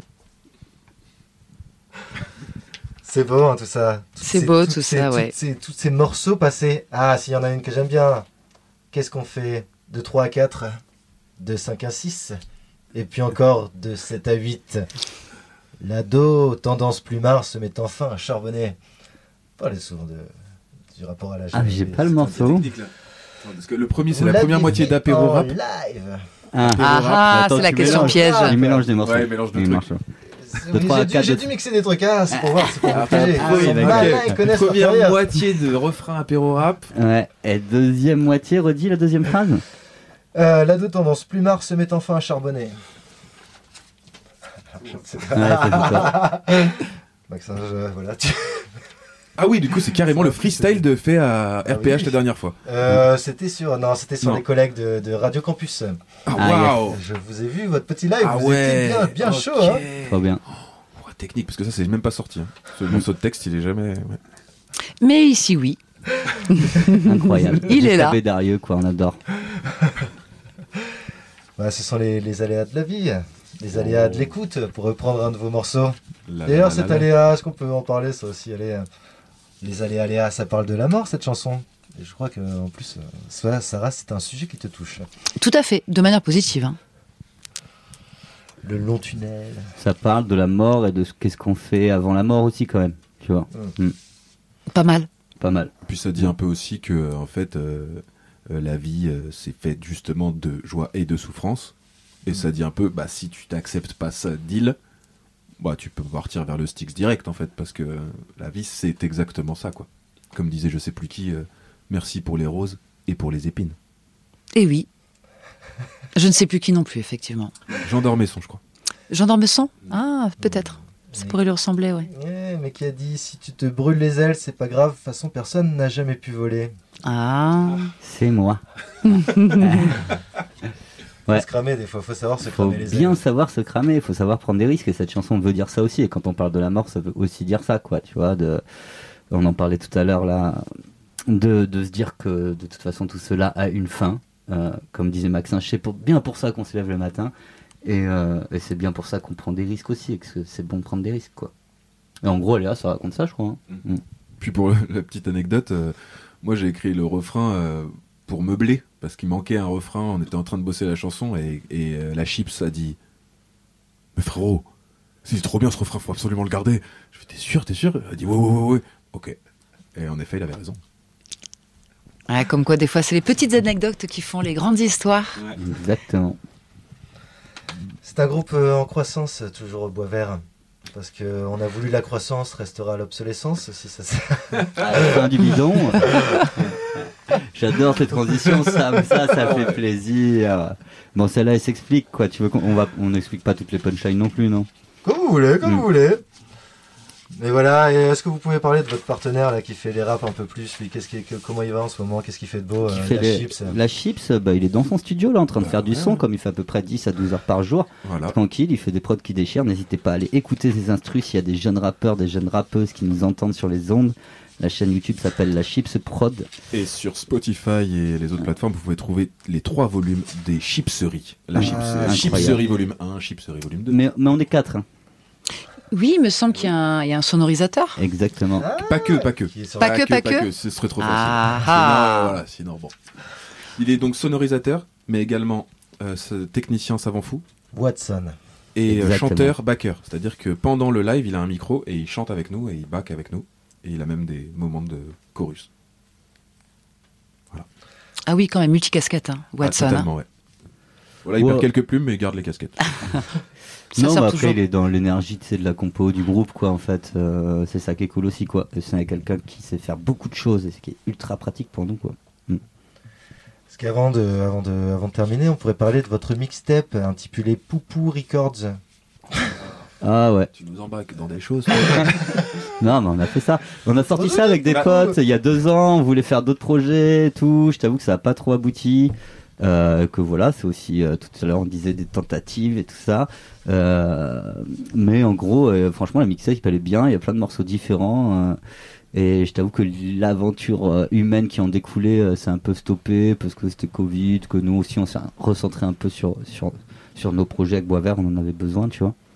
C'est beau, hein, tout ça. Toutes C'est ces- beau, toutes tout ces- ça, toutes ouais. ces- tous ces morceaux passés. Ah, s'il y en a une que j'aime bien. Qu'est-ce qu'on fait? De trois à quatre, de cinq à six, et puis encore de sept à huit. L'ado, tendance plumard, se met enfin à charbonner. Parlez souvent de, du rapport à la Ah, mais j'ai pas le morceau. Parce que le premier, c'est Vous la première l'aviez moitié fait d'apéro en rap. live. Ah, Ah ah, Attends, c'est la tu question mélanges. piège. Ah, il mélange des morceaux. Ouais, il mélange de Il trucs. marche. Oui, trois à j'ai dû- quatre, J'ai de- dû mixer des trucs. Ah, c'est pour voir, c'est pour vous Ah, piéger. ah, Ils oui, sont d'accord. malins, ils connaissent leur Première carrière. moitié de refrain apéro rap. Ouais. Et deuxième moitié, redis la deuxième phrase. Euh, L'ado tendance plumard se met enfin à charbonner. Ouais, c'est ça. Maxence, je- voilà. tu- Ah oui, du coup, c'est carrément le freestyle de fait à R P H oui. la dernière fois. Euh, c'était sur, non, c'était sur Non. les collègues de, de Radio Campus. Ah, Ah, waouh! Je vous ai vu votre petit live, Ah vous ouais! étiez bien, bien Ok. chaud. Hein. Trop bien. Oh, technique, parce que ça, c'est même pas sorti. Hein. Ce morceau de texte, il est jamais. ouais. Mais ici, oui. Incroyable. Il est là. Bédarieux, quoi, on adore. Bah, ce sont les, les aléas de la vie, les aléas de l'écoute, pour reprendre un de vos morceaux. La- D'ailleurs, la- cet la- la- aléa, est-ce qu'on peut en parler, ça aussi, allez, euh, les aléas, aléas, ça parle de la mort, cette chanson. Et je crois que en plus, euh, ça, Sarah, c'est un sujet qui te touche. Tout à fait, de manière positive. hein. Le long tunnel. Ça parle de la mort et de ce- qu'est-ce qu'on fait avant la mort aussi, quand même. Tu vois, Pas mal. pas mal. Puis ça dit un peu aussi que, en fait, euh, euh, la vie, euh, c'est fait justement de joie et de souffrance. Et ça dit un peu, bah, si tu t'acceptes pas ça, deal, bah, tu peux partir vers le Styx direct, en fait, parce que euh, la vie, c'est exactement ça, quoi. Comme disait je sais plus qui, euh, merci pour les roses et pour les épines. Et oui. Je ne sais plus qui non plus, effectivement. Jean d'Ormesson, je crois. Jean d'Ormesson? Ah, peut-être. Ça pourrait lui ressembler, ouais. Ouais, mais qui a dit si tu te brûles les ailes, c'est pas grave, de toute façon personne n'a jamais pu voler. Ah. C'est moi. Faut Ouais. se cramer des fois, faut savoir se Il faut cramer les bien ailes. savoir se cramer, il faut savoir prendre des risques. Et cette chanson veut dire ça aussi. Et quand on parle de la mort, ça veut aussi dire ça, quoi. Tu vois, de... on en parlait tout à l'heure, là. De, de se dire que de toute façon, tout cela a une fin. Euh, comme disait Maxime, c'est pour, bien pour ça qu'on se lève le matin. Et, euh, et c'est bien pour ça qu'on prend des risques aussi. Et que c'est- c'est bon de prendre des risques, quoi. Et en gros, Léa, ça raconte ça, je crois. hein. Mm. Puis pour la petite anecdote, euh, moi j'ai écrit le refrain euh, pour meubler, parce qu'il manquait un refrain, on était en train de bosser la chanson, et, et euh, la Chips a dit « Mais frérot, c'est trop bien ce refrain, faut absolument le garder. » Je fais « T'es sûr, t'es sûr ?» Elle a dit « Ouais, ouais, ouais, ouais. » Ok. Et en effet, il avait raison. Ouais, comme quoi, des fois, c'est les petites anecdotes qui font les grandes histoires. Ouais. Exactement. C'est un groupe euh, en croissance, toujours au Bois Vert. Parce qu'on a voulu la croissance, restera l'obsolescence. Si ça, ça... À la fin du bidon. J'adore cette transition, ça, ça, ça fait plaisir. Bon, celle-là, elle s'explique, quoi. Tu veux qu'on on va, on n'explique pas toutes les punchlines non plus, non? Comme vous voulez, comme Mm. vous voulez. Mais voilà, et est-ce que vous pouvez parler de votre partenaire là qui fait les raps un peu plus? Lui, qu'est-ce qui, que- comment il va en ce moment? Qu'est-ce qu'il fait de beau? Qui euh, fait la les- chips. La Chips, bah, il est dans son studio, là, en train de Bah, faire du ouais. son, comme il fait à peu près dix à douze heures par jour. Voilà. Tranquille, il fait des prods qui déchirent. N'hésitez pas à aller écouter ses instrus. S'il y a des jeunes rappeurs, des jeunes rappeuses qui nous entendent sur les ondes, la chaîne YouTube s'appelle La Chips Prod. Et sur Spotify et les autres plateformes, vous pouvez trouver les trois volumes des Chipseries. La Ah, Chips- incroyable. Chipserie volume un, Chipserie volume deux. Mais, mais on est quatre, hein. Oui, il me semble qu'il y a un, il y a un sonorisateur. Exactement. Ah, Pas que, pas que. qui est sur- Pas que, pas que. Ce serait trop Ah, facile. ah. Sinon, voilà, sinon, bon. Il est donc sonorisateur, mais également euh, ce technicien savant fou Watson. et euh, Exactement. chanteur backer. C'est-à-dire que pendant le live, il a un micro et il chante avec nous et il back avec nous. Et il a même des moments de chorus. Ah oui, quand même, multicasquette, hein, Watson. Ah, hein. totalement, ouais. Voilà, il Ouais. perd quelques plumes, mais il garde les casquettes. Ça non, sert mais après, toujours. il est dans l'énergie, tu sais, de la compo du groupe, quoi, en fait. Euh, c'est ça qui est cool aussi, quoi. Et c'est quelqu'un qui sait faire beaucoup de choses et ce qui est ultra pratique pour nous, quoi. Parce qu'avant de, avant de, avant de terminer, on pourrait parler de votre mixtape intitulé Poupou Records. Ah ouais. Tu nous embarques dans des choses. Non, mais on a fait ça. On a sorti Oh, ça avec des bah, potes il y a deux ans. On voulait faire d'autres projets et tout. Je t'avoue que ça n'a pas trop abouti. Euh, que voilà, c'est aussi, euh, tout à l'heure, on disait des tentatives et tout ça. Euh, mais en gros, euh, franchement, la mixtape, il allait bien. Il y a plein de morceaux différents. euh, et je t'avoue que l'aventure euh, humaine qui en découlait, euh, s'est un peu stoppée parce que c'était Covid, que nous aussi, on s'est recentré un peu sur, sur, sur nos projets avec Bois Vert. On en avait besoin, tu vois.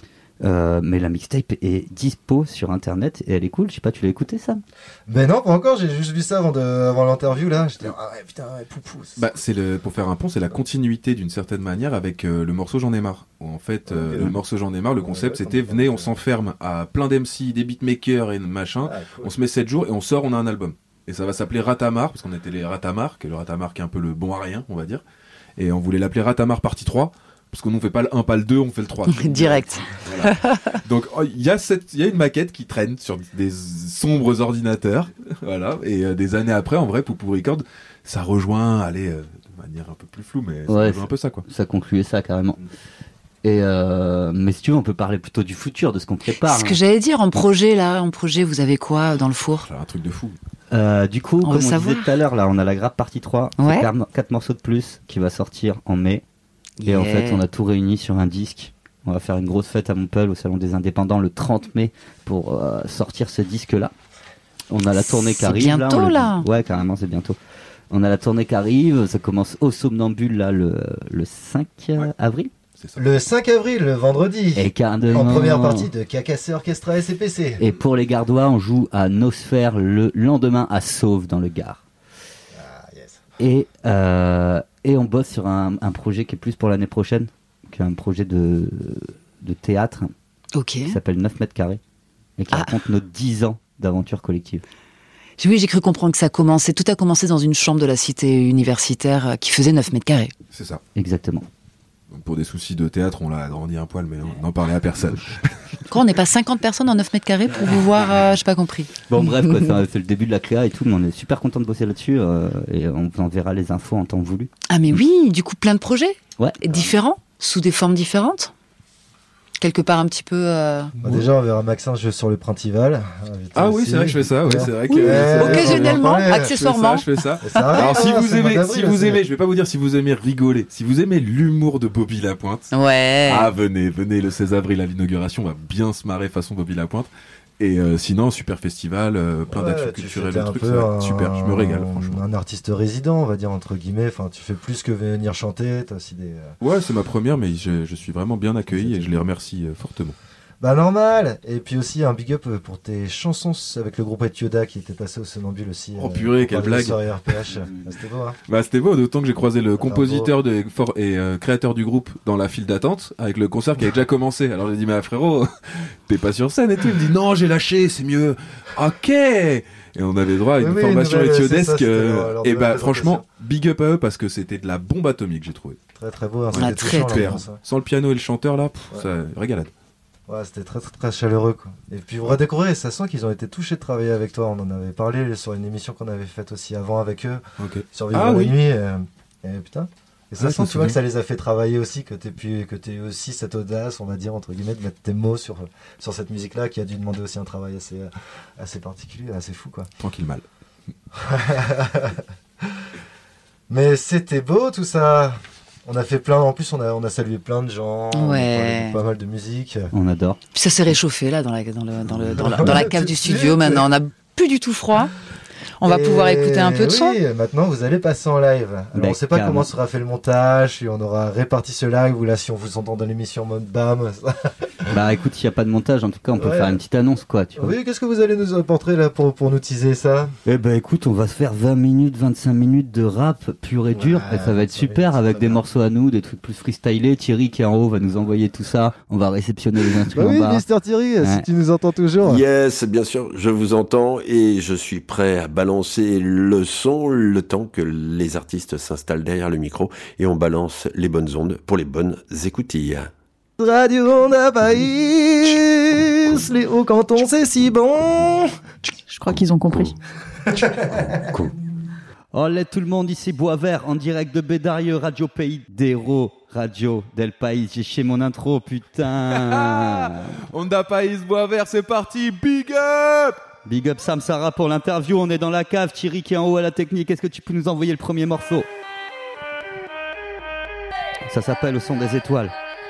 Euh, mais la mixtape est dispo sur internet et elle est cool. Je sais pas, tu l'as écouté, ça? Ben non, pas encore, j'ai juste vu ça avant, de, avant l'interview là. J'étais ah ouais, putain, ouais, Poupou. c'est Bah, ça. c'est le, pour faire un pont, c'est la continuité d'une certaine manière avec euh, le morceau J'en ai marre. Où en fait, euh, Ok. le morceau J'en ai marre, le Ouais, concept ouais, ça c'était me fait venez, on penser. s'enferme à plein d'M C, des beatmakers et machin. Ah, cool. On se met sept jours et on sort, on a un album. Et ça va s'appeler Ratamar, parce qu'on était les Ratamar, que le Ratamar qui est un peu le bon à rien, on va dire. Et on voulait l'appeler Ratamar partie trois, parce qu'on ne fait pas le un, pas le deux, on fait le trois. Direct. Voilà. Donc oh, il y a cette, il y a une maquette qui traîne sur des sombres ordinateurs, voilà. Et euh, des années après, en vrai, Poupou Record, ça rejoint, allez, euh, de manière un peu plus floue, mais ça Ouais, rejoint un peu ça, quoi. Ça concluait ça carrément. Et euh, mais si tu veux, on peut parler plutôt du futur, de ce qu'on prépare. Ce hein. que j'allais dire, en projet, là, en projet, vous avez quoi dans le four? C'est un truc de fou. Euh, du coup, On comme veut on savoir. disait tout à l'heure, là, on a la grappe partie trois, Ouais. quatre morceaux de plus qui va sortir en mai. Et en Yeah. fait, on a tout réuni sur un disque. On va faire une grosse fête à Montpellier au Salon des Indépendants le trente mai pour euh, sortir ce disque-là. On a la tournée qui C'est arrive. bientôt, on le dit. là. Ouais, carrément, c'est bientôt. On a la tournée qui arrive. Ça commence au Somnambule là, le, le cinq Ouais. avril. C'est ça. Le cinq avril, le vendredi. Et carrément. En première partie de K K C Orchestra S C P C. Et pour les Gardois, on joue à Nosphère le lendemain à Sauve dans le Gard. Ah, yes. Et, euh, et on bosse sur un, un projet qui est plus pour l'année prochaine, qui est un projet de, de théâtre Ok. qui s'appelle neuf mètres carrés et qui Ah. raconte nos dix ans d'aventure collective. Oui, j'ai cru comprendre que ça commençait. Tout a commencé dans une chambre de la cité universitaire euh, qui faisait neuf mètres carrés. C'est ça. Exactement. Donc, pour des soucis de théâtre, on l'a agrandi un poil, mais on n'en parlait à personne. Quoi, on n'est pas cinquante personnes en neuf mètres carrés pour vous voir, euh, j'ai pas compris. Bon, bref, quoi, c'est, c'est le début de la créa et tout, mais on est super content de bosser là-dessus euh, et on vous enverra les infos en temps voulu. Ah, mais oui, du coup, plein de projets Ouais. Et différents, sous des formes différentes. Quelque part un petit peu. euh, Bah, déjà, on verra Maxence jouer sur le Printival. Ah oui, c'est vrai que je fais ça, oui, Ouais. c'est vrai que. Oui, c'est vrai que- occasionnellement, on va en parler. accessoirement. Je fais ça, je fais ça. Ça arrive, Alors si hein, vous c'est le mois aimez, d'avril, si vous aussi. aimez, je vais pas vous dire si vous aimez rigoler, si vous aimez l'humour de Bobby Lapointe, Ouais. ah venez, venez le seize avril à l'inauguration, on va bien se marrer façon Bobby Lapointe. Et euh, sinon super festival, euh, plein Ouais, d'actions tu culturelles, fais le un truc, peu ça va être un- super, je me régale franchement. Un artiste résident, on va dire entre guillemets. Enfin, tu fais plus que venir chanter. T'as aussi des. euh, Ouais, c'est ma première, mais je, je suis vraiment bien accueilli et je les remercie euh, fortement. Bah normal. Et puis aussi un big up pour tes chansons avec le groupe Yoda qui était passé au Somnambule aussi. Oh purée, quelle blague. R P H. Bah, c'était beau, hein. Bah c'était beau, d'autant que j'ai croisé le Ah, compositeur de, for, et euh, créateur du groupe dans la file d'attente avec le concert qui avait déjà commencé. Alors j'ai dit mais frérot, t'es pas sur scène et tout. Il me dit non, j'ai lâché, c'est mieux. Ok. Et on avait droit à une oui, formation oui, étiodesque. Euh, et bah franchement, big up à eux parce que c'était de la bombe atomique, j'ai trouvé. Très très beau. Hein, Ah, très super. Sans le piano et le chanteur là, pff, ouais. ça régalade. Ouais, c'était très, très très chaleureux quoi. Et puis vous redécouvrez, ça sent qu'ils ont été touchés de travailler avec toi. On en avait parlé sur une émission qu'on avait faite aussi avant avec eux. Ok. Sur Vivre Ah, la oui. nuit. Et, et putain. Et ça Ah, sent, je tu vois, me que ça les a fait travailler aussi, que t'aies pu, que t'aies aussi cette audace, on va dire entre guillemets, de mettre tes mots sur sur cette musique-là, qui a dû demander aussi un travail assez assez particulier, assez fou quoi. Tranquille mal. Mais c'était beau tout ça. On a fait plein, en plus on a, on a salué plein de gens, on a Ouais. parlé de pas mal de musique. On adore. Puis ça s'est réchauffé là dans la, dans le, dans le, dans la, dans la cave du studio. Maintenant, on n'a plus du tout froid. On va Et pouvoir écouter un peu de son. Oui, maintenant vous allez passer en live. Alors Ben, on sait pas carrément. comment sera fait le montage, si on aura réparti ce live ou là si on vous entend dans l'émission en mode bam. Bah écoute, s'il n'y a pas de montage, en tout cas, on peut Ouais. faire une petite annonce, quoi. Tu vois. Oui, qu'est-ce que vous allez nous apporter là pour, pour nous teaser ça? Eh ben écoute, on va se faire vingt minutes, vingt-cinq minutes de rap pur et dur, Ouais, et ça va être ça va super être avec très des bien. morceaux à nous, des trucs plus freestylés. Thierry qui est en haut va nous envoyer tout ça. On va réceptionner les Bah instruments oui, bas. Mister Thierry, Ouais. si tu nous entends toujours. Yes, bien sûr, je vous entends et je suis prêt à balancer le son le temps que les artistes s'installent derrière le micro et on balance les bonnes ondes pour les bonnes écoutilles. Radio Onda País, les hauts cantons, c'est si bon. Je crois qu'ils ont compris. Olé tout le monde, ici Boisvert, en direct de Bédarieux, Radio Pays d'Héros, Radio Del País. J'ai chez mon intro, putain. Onda País Boisvert, c'est parti, big up. Big up Sam Sarah pour l'interview, on est dans la cave, Thierry qui est en haut à la technique. Est-ce que tu peux nous envoyer le premier morceau? Ça s'appelle Au son des étoiles.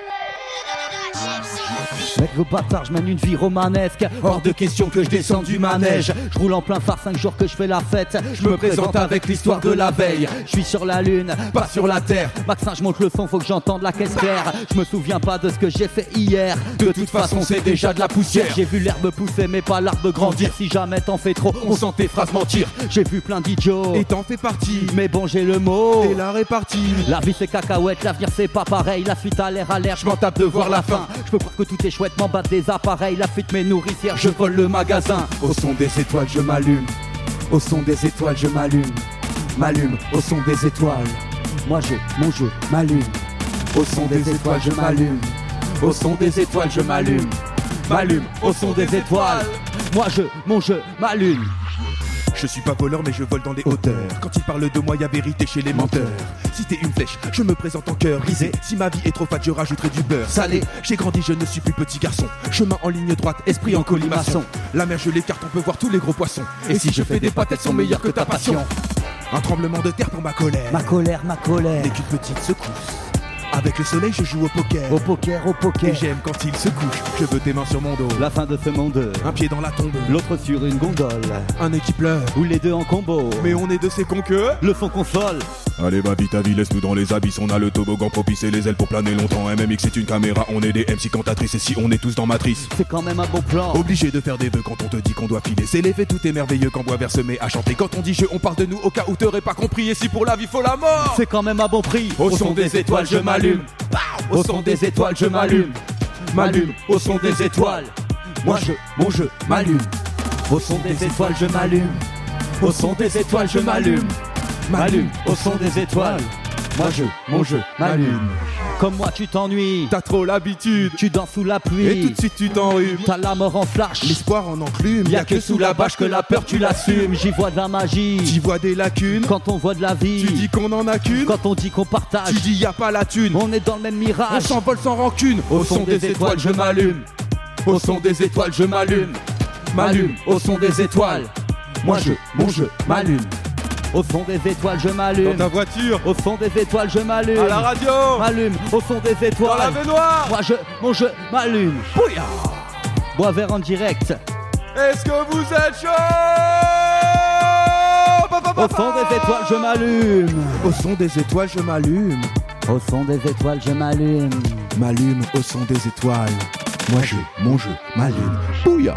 Mec vos bâtards, je mène une vie romanesque. Hors de question que je descende du manège. Je roule en plein phare, cinq jours que je fais la fête. Je me présente avec l'histoire de la veille. Je suis sur la lune, pas sur la terre. Maxin, je monte le son, faut que j'entende la caisse claire. Je me souviens pas de ce que j'ai fait hier. De toute façon, c'est déjà de la poussière. J'ai vu l'herbe pousser, mais pas l'arbre grandir. Si jamais t'en fais trop, on sent tes phrases mentir. J'ai vu plein d'idiots, Et t'en fais partie. mais bon, j'ai le mot. Et la répartie. La vie c'est cacahuète, l'avenir c'est pas pareil. La fuite à l'air à l'air, je m'en tape de voir la fin. Je peux croire que tout est chouette, m'en battre des appareils. La fuite mes nourricières, je vole le magasin. Au son des étoiles, je m'allume. Au son des étoiles, je m'allume. M'allume au son des étoiles. Moi je, mon jeu, m'allume. Au son des étoiles, je m'allume. Au son des étoiles, je m'allume. M'allume Au son des étoiles, moi je, mon jeu, m'allume. Je suis pas voleur mais je vole dans les hauteurs. Quand ils parlent de moi y'a vérité chez les menteurs. Si t'es une flèche, je me présente en cœur brisé. Si ma vie est trop fat, je rajouterai du beurre salé. J'ai grandi, je ne suis plus petit garçon. Chemin en ligne droite, esprit en colimaçon. La mer je l'écarte, on peut voir tous les gros poissons. Et si je fais des pâtes, elles sont meilleures que ta passion. Un tremblement de terre pour ma colère. Ma colère, ma colère. N'est qu'une petite secousse. Avec le soleil je joue au poker. Au poker, au Et poker. j'aime quand il se couche. Je veux tes mains sur mon dos. La fin de ce monde, Un pied dans la tombe. l'autre sur une gondole. Un nez qui pleure. Ou les deux en combo. Mais on est de ces cons que. Le son console. Allez bah vite à vie, laisse-nous dans les abysses. On a le toboggan propice et les ailes pour planer longtemps. M M X c'est une caméra, on est des M C cantatrices. Et si on est tous dans Matrice, C'est quand même un bon plan. Obligé de faire des vœux quand on te dit qu'on doit filer. C'est l'effet, tout est merveilleux quand Boisvert se met à chanter. Quand on dit jeu, on parle de nous au cas où t'aurais pas compris. Et si pour la vie faut la mort. C'est quand même un bon prix. Au son des étoiles, je m'allume. Au son des étoiles, je m'allume. M'allume au son des étoiles. Moi je, mon jeu, m'allume. Au son des étoiles, je m'allume. Au son des étoiles, je m'allume. M'allume au son des étoiles. Moi je, mon jeu, m'allume. Comme moi tu t'ennuies. T'as trop l'habitude. Tu danses sous la Et tout pluie. de suite tu t'enrhumes. T'as la mort en flash. L'espoir en enclume. Y'a que sous la bâche que la peur tu l'assumes. J'y vois de la magie. T'y vois des lacunes. Quand on voit de la vie. Tu dis qu'on en a qu'une. Quand on dit qu'on partage. Tu dis y a pas la thune. On est dans le même On mirage. s'envole sans rancune. Au son des étoiles, je m'allume. Au son des étoiles, je m'allume. M'allume au son des étoiles. Moi je, mon jeu, m'allume. Au son des étoiles, je Dans m'allume. ta voiture, Au son des étoiles, je m'allume. à la radio, M'allume au son des dans la étoiles. baignoire. Moi je, mon jeu m'allume. Bouya. Boisvert en direct. Est-ce que vous êtes chaud? Pa, pa, pa, Au son des étoiles, je m'allume. Au son des étoiles, je m'allume. Au son des étoiles, je m'allume. M'allume au son des étoiles. moi je, mon jeu, ma lune, bouya.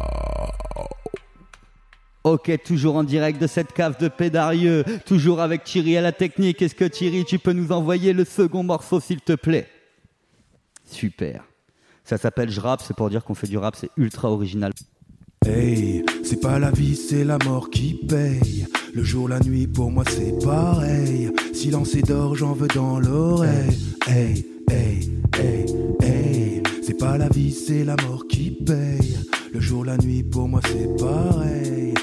Ok, toujours en direct de cette cave de Pédarieux, toujours avec Thierry à la technique. Est-ce que Thierry, tu peux nous envoyer le second morceau, s'il te plaît? Super. Ça s'appelle Je rappe, c'est pour dire qu'on fait du rap, c'est ultra original. Hey, c'est pas la vie, c'est la mort qui paye. Le jour, la nuit, pour moi c'est pareil. Silence et d'or, j'en veux dans l'oreille. Hey, hey, hey, hey. C'est pas la vie, c'est la mort qui paye. Le jour, la nuit, pour moi c'est pareil.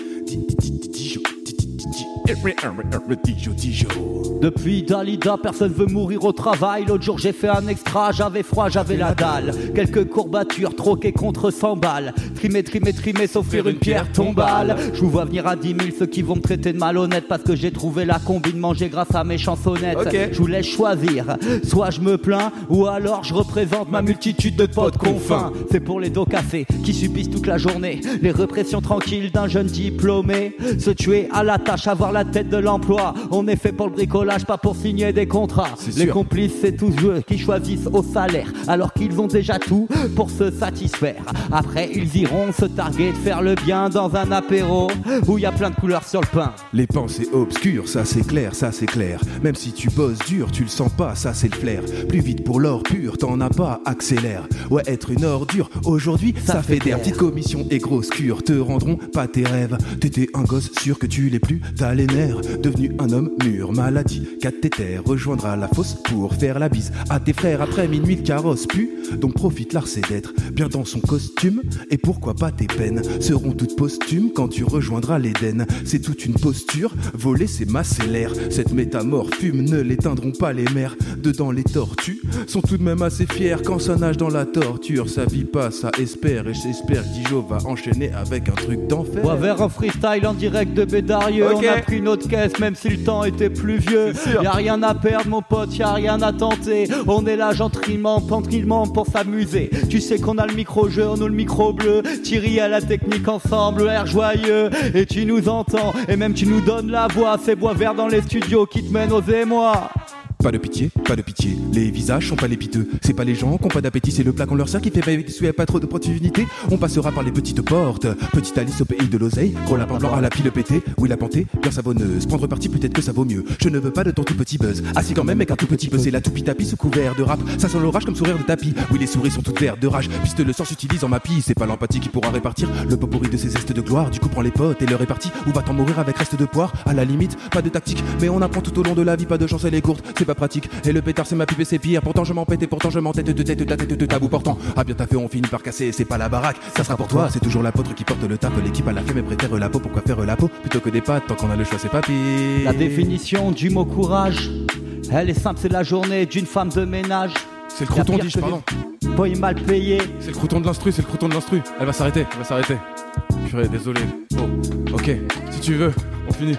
Depuis Dalida, personne veut mourir au travail. L'autre jour j'ai fait un extra, j'avais froid, j'avais la dalle. Quelques courbatures troquées contre cent balles. Trimer, trimer, trimer, s'offrir une pierre tombale. Je vous vois venir à dix mille ceux qui vont me traiter de malhonnête parce que j'ai trouvé la combi de manger grâce à mes chansonnettes. Okay. Je vous laisse choisir, soit je me plains ou alors je représente ma multitude de potes confins. C'est pour les dos cafés qui subissent toute la journée les répressions tranquilles d'un jeune diplômé. Se tuer à la tâche, avoir la tête de l'emploi. On est fait pour le bricolage, pas pour signer des contrats. Les sûr. Complices, c'est tous eux qui choisissent au salaire, alors qu'ils ont déjà tout pour se satisfaire. Après, ils iront se targuer de faire le bien dans un apéro où il y a plein de couleurs sur le pain. Les pensées obscures, ça c'est clair, ça c'est clair. Même si tu bosses dur, tu le sens pas, ça c'est le flair. Plus vite pour l'or pur, t'en as pas, accélère. Ouais, être une ordure, aujourd'hui, ça, ça fait d'air. Petite commission et grosse cure te rendront pas tes rêves. T'étais un gosse sûr que tu l'es plus, t'as les nerfs. Devenu un homme mûr, maladie, cathéter, rejoindra la fosse pour faire la bise à tes frères. Après minuit le carrosse pue, donc profite l'art c'est d'être bien dans son costume. Et pourquoi pas tes peines seront toutes posthumes quand tu rejoindras l'Éden. C'est toute une posture, voler c'est masser l'air. Cette métamorphume ne l'éteindront pas les mers. Dedans les tortues sont tout de même assez fiers quand ça nage dans la torture. Ça vit pas, ça espère, et j'espère que Dijo va enchaîner avec un truc d'enfer. Bois vers un freestyle en direct de Bédarieux. Okay. On a pris notre caisse même si le temps était pluvieux. Y'a rien à perdre mon pote, y'a rien à tenter. On est là gentiment, tranquillement pour s'amuser. Tu sais qu'on a le micro jaune ou le micro bleu. Thierry à la technique ensemble, l'air joyeux. Et tu nous entends, et même tu nous donnes la voix. C'est Bois Vert dans les studios qui te mènent aux émois. Pas de pitié, pas de pitié, les visages sont pas les piteux. C'est pas les gens qui ont pas d'appétit, c'est le plat qu'on leur sert qui fait bailler dessus, y'a pas trop d'opportunités. On passera par les petites portes, petite Alice au pays de l'oseille. Gros lapin blanc à la pile pété, oui la pantée, bien savonneuse. Prendre parti peut-être que ça vaut mieux, je ne veux pas de ton tout petit buzz. Assis quand même avec un tout petit peu, c'est la toupie tapis sous couvert de rap. Ça sent l'orage comme sourire de tapis, oui les souris sont toutes vertes de rage. Puisque le sang s'utilise en mappie, c'est pas l'empathie qui pourra répartir le pot-pourri de ces zestes de gloire. Du coup prends les potes et leur est parti, ou va t'en mourir avec reste de poire. À la limite, pas de tactique, mais on apprend tout au long de la vie, pas de chance elle est courte, c'est pas pratique. Et le pétard c'est ma pipe et c'est pire. Pourtant je m'empête et pourtant je m'entête de tête de tête de tabou portant. Ah bien t'as fait on finit par casser. C'est pas la baraque, ça sera pour toi. C'est toujours l'apôtre qui porte le taf. L'équipe à la fait mais préfère la peau. Pourquoi faire la peau plutôt que des pâtes? Tant qu'on a le choix c'est pas pire. La définition du mot courage, elle est simple, c'est la journée d'une femme de ménage. C'est le crouton dit pardon. Boy mal payé. C'est le crouton de l'instru, c'est le crouton de l'instru. Elle va s'arrêter, elle va s'arrêter. Purée, désolé. Oh, ok, si tu veux, on finit.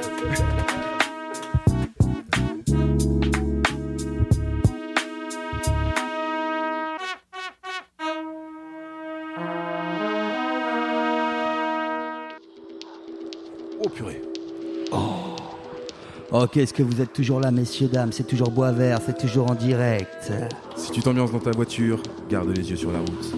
Oh purée. Oh. Ok, est-ce que vous êtes toujours là, messieurs, dames? C'est toujours Bois Vert, c'est toujours en direct. Si tu t'ambiances dans ta voiture, garde les yeux sur la route.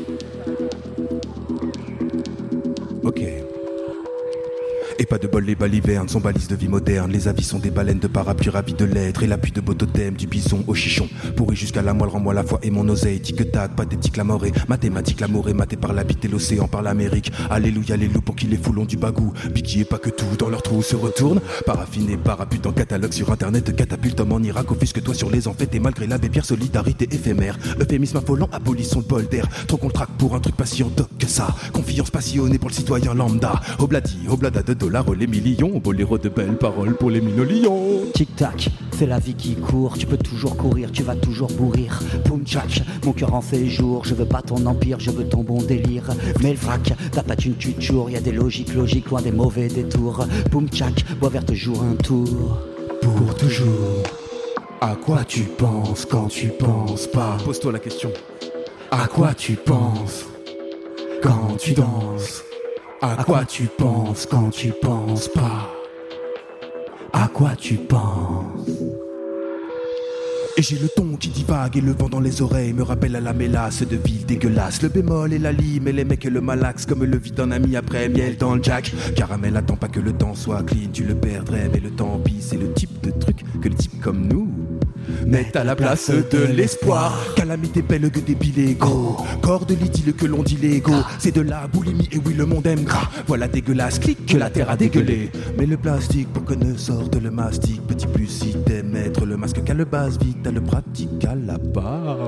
Ok. Et pas de bol, les balivernes sont balises de vie moderne. Les avis sont des baleines de parapluie rapide de lettres. Et l'appui de beau totem du bison au chichon. Pourri jusqu'à la moelle, rends-moi la foi et mon oseille. Tic-tac, pathétique la morée. Mathématique l'amour est maté par la bite et l'océan par l'Amérique. Alléluia les loups pour qu'ils les foulons du bagou. Biggie et pas que tout dans leur trou se retourne. Paraffiné, parapute en catalogue sur internet. Catapulte homme en Irak, offusque-toi sur les enfêtes. Et malgré l'abbé Pierre, solidarité éphémère. Euphémisme affolant, abolissons le bol d'air. Trop qu'on le traque pour un truc pas si en doc que ça. Confiance passionnée pour le citoyen lambda. Obladi, oblada de dollars, les millions. Boléro de belles paroles pour les minolions. Tic-tac, c'est la vie qui court. Tu peux toujours courir, tu vas toujours bourrir. Poum tchac, mon cœur en séjour. Je veux pas ton empire, je veux ton bon délire. Mais le vrac, t'as pas une tutour. Y'a des logiques, logiques, loin des mauvais détours. Poum tchac, Bois Vert te joue un tour. Pour toujours. À quoi tu penses quand tu penses pas? Pose-toi la question. À quoi tu penses quand tu danses? À quoi tu penses quand tu penses pas? À quoi tu penses? Et j'ai le ton qui divague et le vent dans les oreilles me rappelle à la mélasse de ville dégueulasse. Le bémol et la lime et les mecs et le malax comme le vide d'un ami après miel dans le jack. Caramel attend pas que le temps soit clean, tu le perdrais mais le temps pis c'est le type de truc que les types comme nous mettent à la place de l'espoir. Calamité belle que des bilégaux, corps de l'idylle que l'on dit l'ego. C'est de la boulimie et oui le monde aime gras. Voilà dégueulasse, clique que la terre a dégueulé. Mais le plastique pour que ne sorte le mastic. Petit plus si t'aimes mettre le masque qu'à le base vite à le pratique à la base.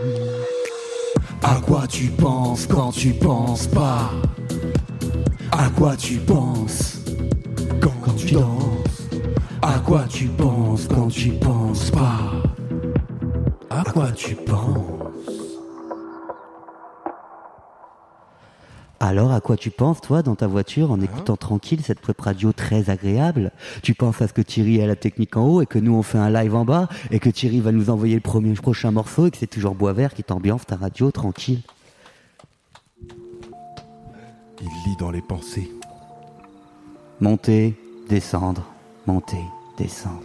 À quoi tu penses quand tu penses pas? À quoi tu penses quand, quand tu danses? À quoi tu penses quand tu penses pas? À quoi tu penses? Alors, à quoi tu penses, toi, dans ta voiture, en écoutant tranquille cette prep radio très agréable? Tu penses à ce que Thierry a la technique en haut et que nous, on fait un live en bas et que Thierry va nous envoyer le premier prochain morceau et que c'est toujours Boisvert qui t'ambiance ta radio tranquille? Il lit dans les pensées. Monter, descendre, monter, descendre.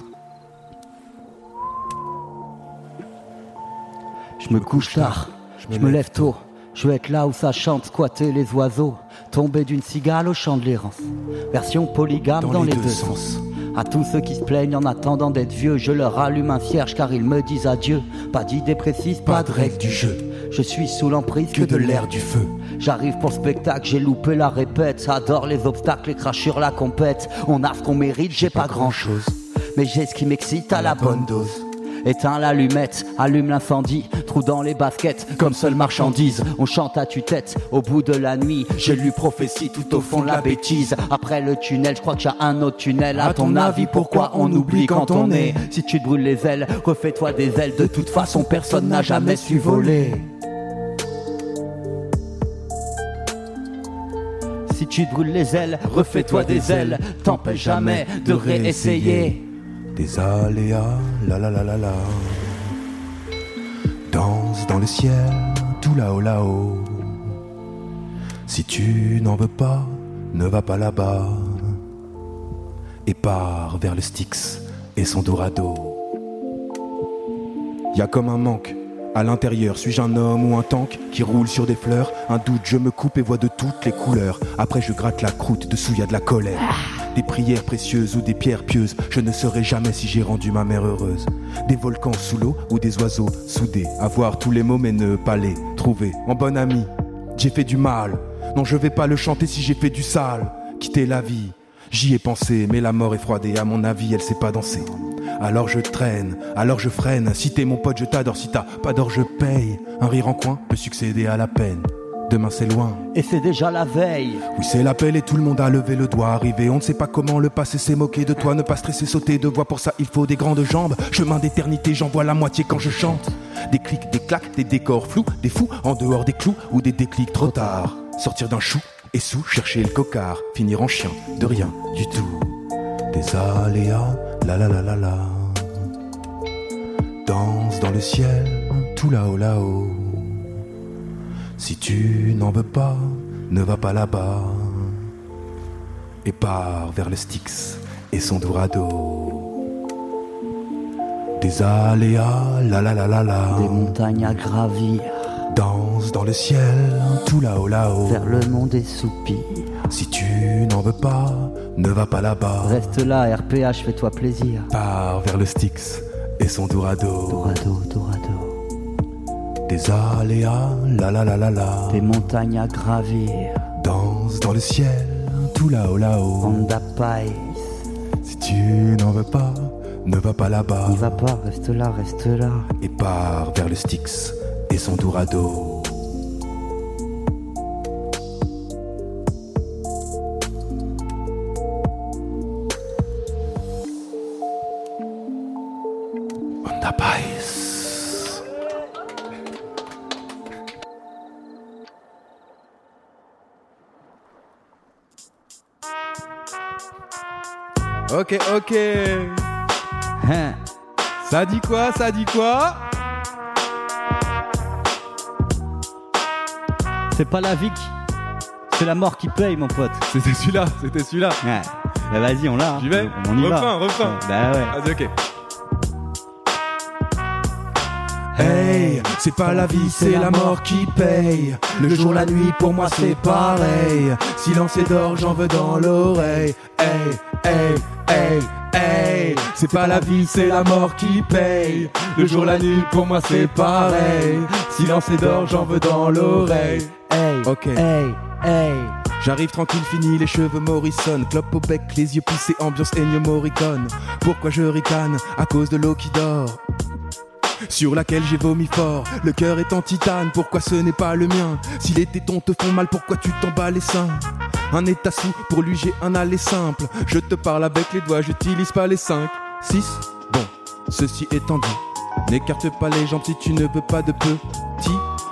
Je me couche tard, je me lève tôt. Je veux être là où ça chante, squatter les oiseaux, tomber d'une cigale au chant de l'errance. Version polygame dans, dans les, les deux, deux sens. sens. À tous ceux qui se plaignent en attendant d'être vieux, je leur allume un cierge car ils me disent adieu. Pas d'idée précise, pas, pas de règle du jeu. Je suis sous l'emprise que, que de l'air du feu. J'arrive pour le spectacle, j'ai loupé la répète. Adore les obstacles, les crachures, la compète. On a ce qu'on mérite, j'ai pas, pas grand chose. Mais j'ai ce qui m'excite à la bonne dose. Éteins l'allumette, allume l'incendie, trou dans les baskets, comme seule marchandise. On chante à tue-tête, au bout de la nuit, j'ai lu prophétie tout au fond de la bêtise. Après le tunnel, je crois que j'ai un autre tunnel. À ton avis, pourquoi on oublie quand on est? Si tu te brûles les ailes, refais-toi des ailes. De toute façon, personne n'a jamais su voler. Si tu te brûles les ailes, refais-toi des ailes. T'empêche jamais de réessayer. Des aléas, la la la la la. Danse dans le ciel, tout là-haut là-haut. Si tu n'en veux pas, ne va pas là-bas. Et pars vers le Styx et son Dorado. Y a comme un manque. À l'intérieur, suis-je un homme ou un tank qui roule sur des fleurs? Un doute, je me coupe et vois de toutes les couleurs. Après je gratte la croûte, dessous y a de la colère. Des prières précieuses ou des pierres pieuses, je ne saurais jamais si j'ai rendu ma mère heureuse. Des volcans sous l'eau ou des oiseaux soudés. Avoir tous les mots mais ne pas les trouver. En bon ami, j'ai fait du mal. Non, je vais pas le chanter si j'ai fait du sale. Quitter la vie, j'y ai pensé, mais la mort est froide et à mon avis elle sait pas danser. Alors je traîne, alors je freine. Si t'es mon pote, je t'adore. Si t'as pas d'or, je paye. Un rire en coin peut succéder à la peine. Demain c'est loin. Et c'est déjà la veille. Oui, c'est l'appel et tout le monde a levé le doigt. Arrivé, on ne sait pas comment le passé s'est moqué de toi. Ne pas stresser, sauter de voix. Pour ça, il faut des grandes jambes. Chemin d'éternité, j'en vois la moitié quand je chante. Des clics, des claques, des décors flous. Des fous en dehors des clous ou des déclics trop tard. Sortir d'un chou et sous, chercher le cocard. Finir en chien, de rien du tout. Des aléas, la la la la la. Danse dans le ciel, tout là-haut là-haut. Si tu n'en veux pas, ne va pas là-bas. Et pars vers le Styx et son Dorado. Des aléas, la la la la la. Des montagnes à gravir. Danse dans le ciel, tout là-haut là-haut. Vers le monde et soupir. Si tu n'en veux pas, ne va pas là-bas. Reste là, R P H, fais-toi plaisir. Pars vers le Styx et son Dorado. Dorado, Dorado. Des aléas, la la la la la. Des montagnes à gravir. Danse dans le ciel, tout là-haut là-haut. Honda Pais. Si tu n'en veux pas, ne va pas là-bas. N'y va pas, reste là, reste là. Et pars vers le Styx et son Dorado. Honda Pais. Ok, ok. Hein. Ça dit quoi, ça dit quoi? C'est pas la vie, qui... c'est la mort qui paye, mon pote. C'était celui-là, c'était celui-là. Ouais. Bah vas-y, on l'a. Hein. J'y vais. On y refrain, va. refrain. Bah ouais. Vas-y, ok. Hey, c'est pas la vie, c'est la mort qui paye. Le jour, la nuit, pour moi c'est pareil. Silence et d'or, j'en veux dans l'oreille. Hey, hey, hey, hey. C'est pas la vie, c'est la mort qui paye. Le jour, la nuit, pour moi c'est pareil. Silence et d'or, j'en veux dans l'oreille. Hey, ok. hey, hey. J'arrive tranquille, fini les cheveux Morrison. Clope au bec, les yeux plissés, ambiance Ennio Morricone. Pourquoi je ricane? À cause de l'eau qui dort, sur laquelle j'ai vomi fort. Le cœur est en titane, pourquoi ce n'est pas le mien? Si les tétons te font mal, pourquoi tu t'en bats les seins? Un état sous, pour lui j'ai un aller simple. Je te parle avec les doigts, j'utilise pas les cinq, six. Bon, ceci étant dit, n'écarte pas les jambes si tu ne veux pas de petit.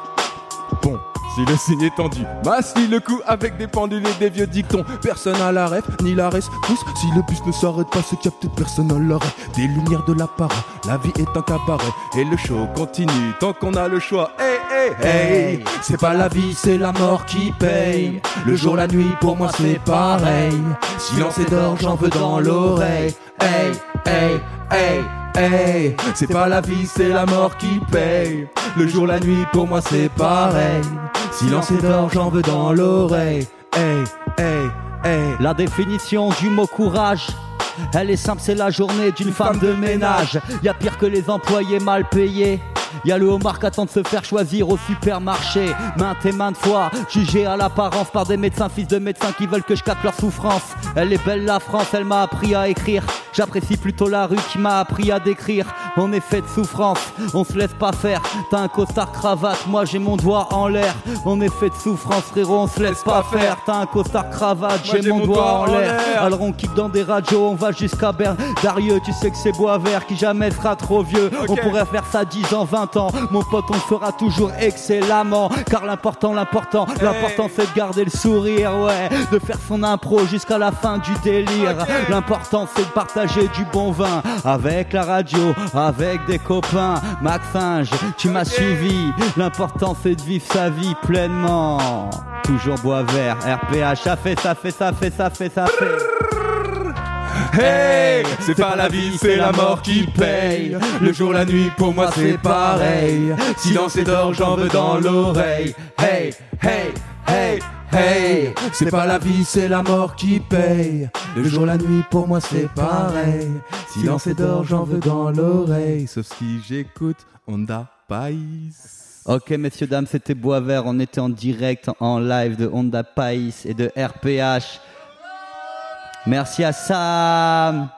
Bon, si le signe est tendu, masse-lui le cou avec des pendules et des vieux dictons. Personne à la ref, ni la res pousse. Si le bus ne s'arrête pas, c'est qu'il y a peut-être personne à l'arrêt. Des lumières de l'apparat, la vie est un cabaret. Et le show continue tant qu'on a le choix. Hey, hey, hey. C'est pas la vie, c'est la mort qui paye. Le jour, la nuit, pour moi c'est pareil. Silence et d'or, j'en veux dans l'oreille. Hey, hey, hey. Hey, c'est pas la vie, c'est la mort qui paye. Le jour, la nuit, pour moi c'est pareil. Silence et d'or, j'en veux dans l'oreille. Hey, hey, hey. La définition du mot courage, elle est simple, c'est la journée d'une femme de ménage. Y'a pire que les employés mal payés. Y'a le homard qui attend de se faire choisir au supermarché. Maintes et maintes fois, jugé à l'apparence par des médecins, fils de médecins qui veulent que je capte leur souffrance. Elle est belle la France, elle m'a appris à écrire. J'apprécie plutôt la rue qui m'a appris à décrire. On est fait de souffrance, on se laisse pas faire. T'as un costard cravate, moi j'ai mon doigt en l'air. On est fait de souffrance frérot, on se laisse pas faire. T'as un costard cravate, j'ai mon doigt en l'air. Alors on kick dans des radios, on va jusqu'à Berne. Darieux, tu sais que c'est Boisvert qui jamais sera trop vieux. Okay. On pourrait faire ça dix ans, vingt ans. Mon pote, on le fera toujours excellemment. Car l'important, l'important, hey. L'important c'est de garder le sourire, ouais. De faire son impro jusqu'à la fin du délire. Okay. L'important c'est de partager du bon vin. Avec la radio, avec des copains. Maxinge, tu m'as okay. suivi. L'important c'est de vivre sa vie pleinement. Toujours Boisvert, R P H, ça fait, ça fait, ça fait, ça fait, ça fait. Hey, c'est pas la vie, c'est la mort qui paye. Le jour, la nuit, pour moi c'est pareil. Silence et d'or, j'en veux dans l'oreille. Hey, hey, hey, hey. C'est pas la vie, c'est la mort qui paye. Le jour, la nuit, pour moi c'est pareil. Silence et d'or, j'en veux dans l'oreille. Sauf si j'écoute Honda Pais. Ok messieurs dames, c'était Boisvert. On était en direct, en live de Honda Pais et de R P H. Merci à Sam.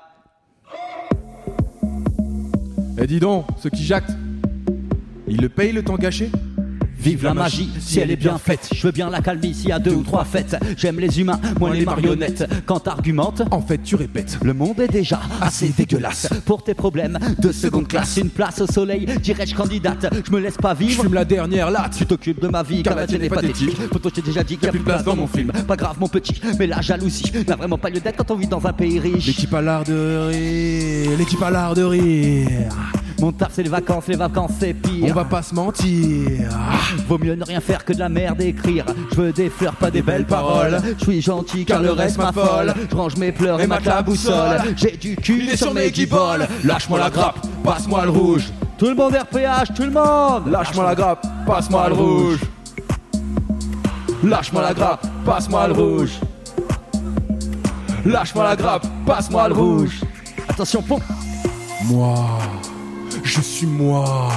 Eh dis donc, ceux qui jactent, ils le payent le temps gâché? Vive la magie, si elle est bien faite. Je veux bien la calmie s'il y a deux ou trois fêtes. J'aime les humains, moi les marionnettes. Quand t'argumentes, en fait tu répètes. Le monde est déjà assez dégueulasse. Pour tes problèmes de seconde classe. Une place au soleil, dirais-je candidate. Je me laisse pas vivre, je fume la dernière latte. Tu t'occupes de ma vie, car la tienne est pathétique. Poto, je t'ai déjà dit qu'il y a plus de place dans mon film. Pas grave mon petit, mais la jalousie n'a vraiment pas lieu d'être quand on vit dans un pays riche. L'équipe a l'art de rire, l'équipe a l'art de rire. Mon taf c'est les vacances, les vacances c'est pire. On va pas se mentir. Vaut mieux ne rien faire que de la merde écrire. Je veux des fleurs, pas des belles paroles. Je suis gentil car le reste m'affole. Je range mes pleurs et ma la boussole. J'ai du cul il est sur mes guiboles. Lâche-moi la grappe, passe-moi le rouge. Tout le monde R P H, tout le monde. Lâche-moi la grappe, passe-moi le rouge. Lâche-moi la grappe, passe-moi le rouge. Lâche-moi la grappe, passe-moi le rouge. Attention, pont. Moi, je suis moi.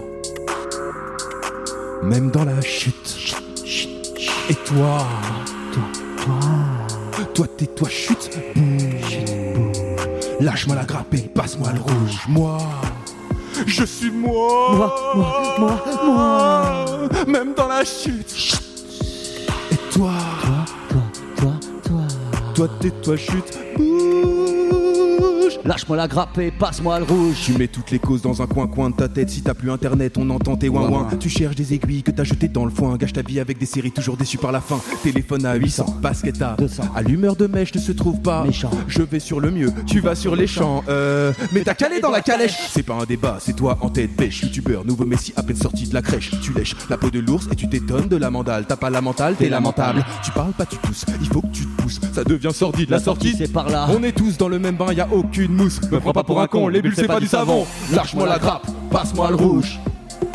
Même dans la chute. Et toi, toi, toi, toi tais-toi, chute. Boum. Lâche-moi la grappe et passe-moi le rouge. Moi, je suis moi. Moi, moi, moi, moi. Même dans la chute. Et toi, toi, toi, toi, toi tais-toi, chute. Lâche-moi la grappe et passe-moi le rouge. Tu mets toutes les causes dans un coin-coin de ta tête. Si t'as plus internet, on entend tes ouin-ouin. Tu cherches des aiguilles que t'as jetées dans le foin. Gâche ta vie avec des séries toujours déçues par la fin. Téléphone à huit cents, basket à deux cents. Allumeur de mèche ne se trouve pas. Méchant. Je vais sur le mieux, tu vas sur les champs. Euh, mais t'as calé dans la calèche. C'est pas un débat, c'est toi en tête bêche. Youtubeur, nouveau Messi à peine sorti de la crèche. Tu lèches la peau de l'ours et tu t'étonnes de la mandale. T'as pas la mentale, t'es lamentable. Tu parles pas, tu pousses, il faut que tu te pousses. Ça devient sordide, la, la sortie c'est par là. On est tous dans le même bain, y a aucune mousse. Me prends pas pour un con, les bulles c'est pas du savon. Lâche-moi la grappe, passe-moi le rouge.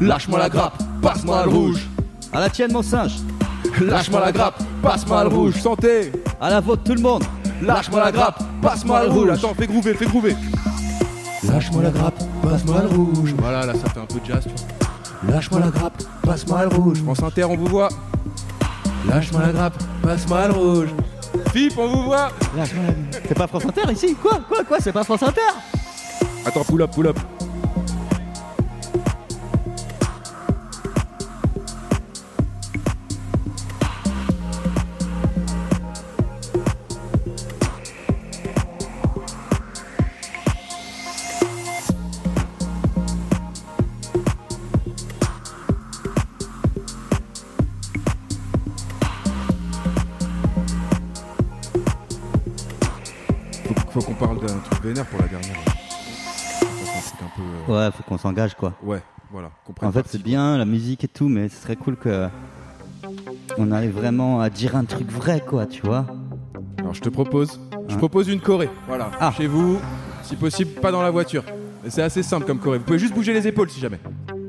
Lâche-moi la grappe, passe-moi le rouge. À la tienne, mon singe. Lâche-moi la grappe, passe-moi le rouge. Santé. À la vôtre, tout le monde. Lâche-moi la grappe, passe-moi le rouge. Attends, fais groover, fais groover. Lâche-moi la grappe, passe-moi le rouge. Voilà, là ça fait un peu de jazz, tu vois. Lâche-moi la grappe, passe-moi le rouge. France Inter, on vous voit. Lâche-moi la grappe, passe-moi le rouge. Fip, on vous voit. Lâche-moi la... C'est pas France Inter ici? Quoi? Quoi? Quoi? C'est pas France Inter? Attends, pull up, pull up. Faut qu'on parle d'un truc vénère pour la dernière. Ça, c'est un truc un peu, euh... Ouais, faut qu'on s'engage quoi. Ouais, voilà. En fait, c'est bien la musique et tout, mais ce serait cool que on arrive vraiment à dire un truc vrai, quoi, tu vois. Alors, je te propose, je Hein propose une choré. Voilà. Ah. Chez vous, si possible, pas dans la voiture. Et c'est assez simple comme choré. Vous pouvez juste bouger les épaules si jamais.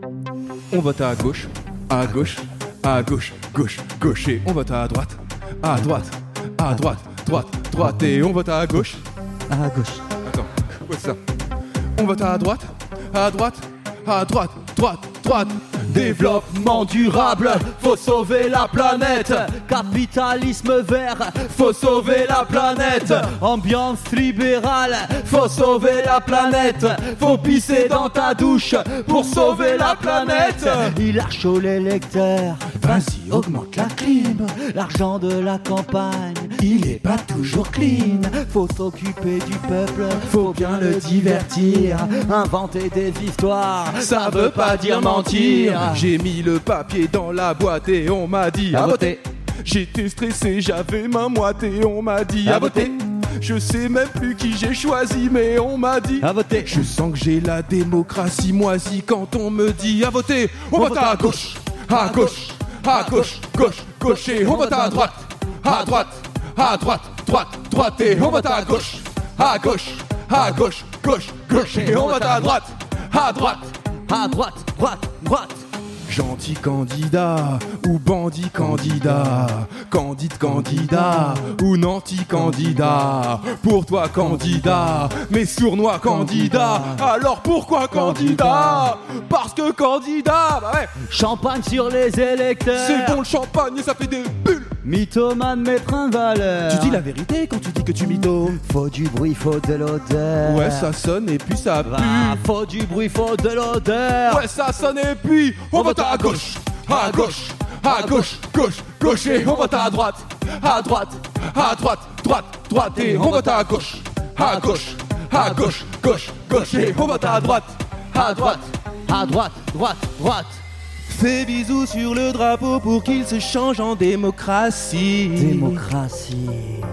On vote à gauche, à gauche, à gauche, gauche, gauche. Et on vote à droite, à droite, à droite, droite, droite. Et on vote à gauche. À gauche. Attends, ouais, c'est ça. On vote à droite, à droite, à droite, droite, droite. Développement durable, faut sauver la planète. Capitalisme vert, faut sauver la planète. Ambiance libérale, faut sauver la planète. Faut pisser dans ta douche pour sauver la planète. Il a chaud les lecteurs, vas-y augmente la clim. L'argent de la campagne, il est pas toujours clean. Faut s'occuper du peuple, faut bien le divertir. Inventer des histoires, ça veut pas dire mentir. J'ai mis le papier dans la boîte et on m'a dit à voter. J'étais stressé, j'avais ma moite et on m'a dit à voter. Je sais même plus qui j'ai choisi, mais on m'a dit à voter. Je sens que j'ai la démocratie moisie quand on me dit à voter. On, on vote à gauche, à gauche, à gauche, gauche, gauche et on vote à droite, à droite, à droite, droite, droite et on vote à gauche, à gauche, à gauche, gauche, gauche et on vote à droite, à droite, à droite, droite, droite. Gentil candidat ou bandit candidat, candide candidat ou nanti candidat. Pour toi candidat, mais sournois candidat. Alors pourquoi candidat? Parce que candidat, bah ouais. Champagne sur les électeurs. C'est bon le champagne et ça fait des bulles. Mythomane mettre un valeur. Tu dis la vérité quand tu dis que tu mytho. Faut du bruit, faut de l'odeur. Ouais ça sonne et puis ça pue. Ah, faut du bruit, faut de l'odeur. Ouais ça sonne et puis on vote à gauche, à gauche, à gauche, gauche, gauche et on vote à droite, à droite, à droite, droite, droite et on vote à gauche, à gauche, à gauche, gauche, gauche et on vote à droite, à droite, à droite, droite, droite. Fais bisous sur le drapeau pour qu'il se change en démocratie. Démocratie.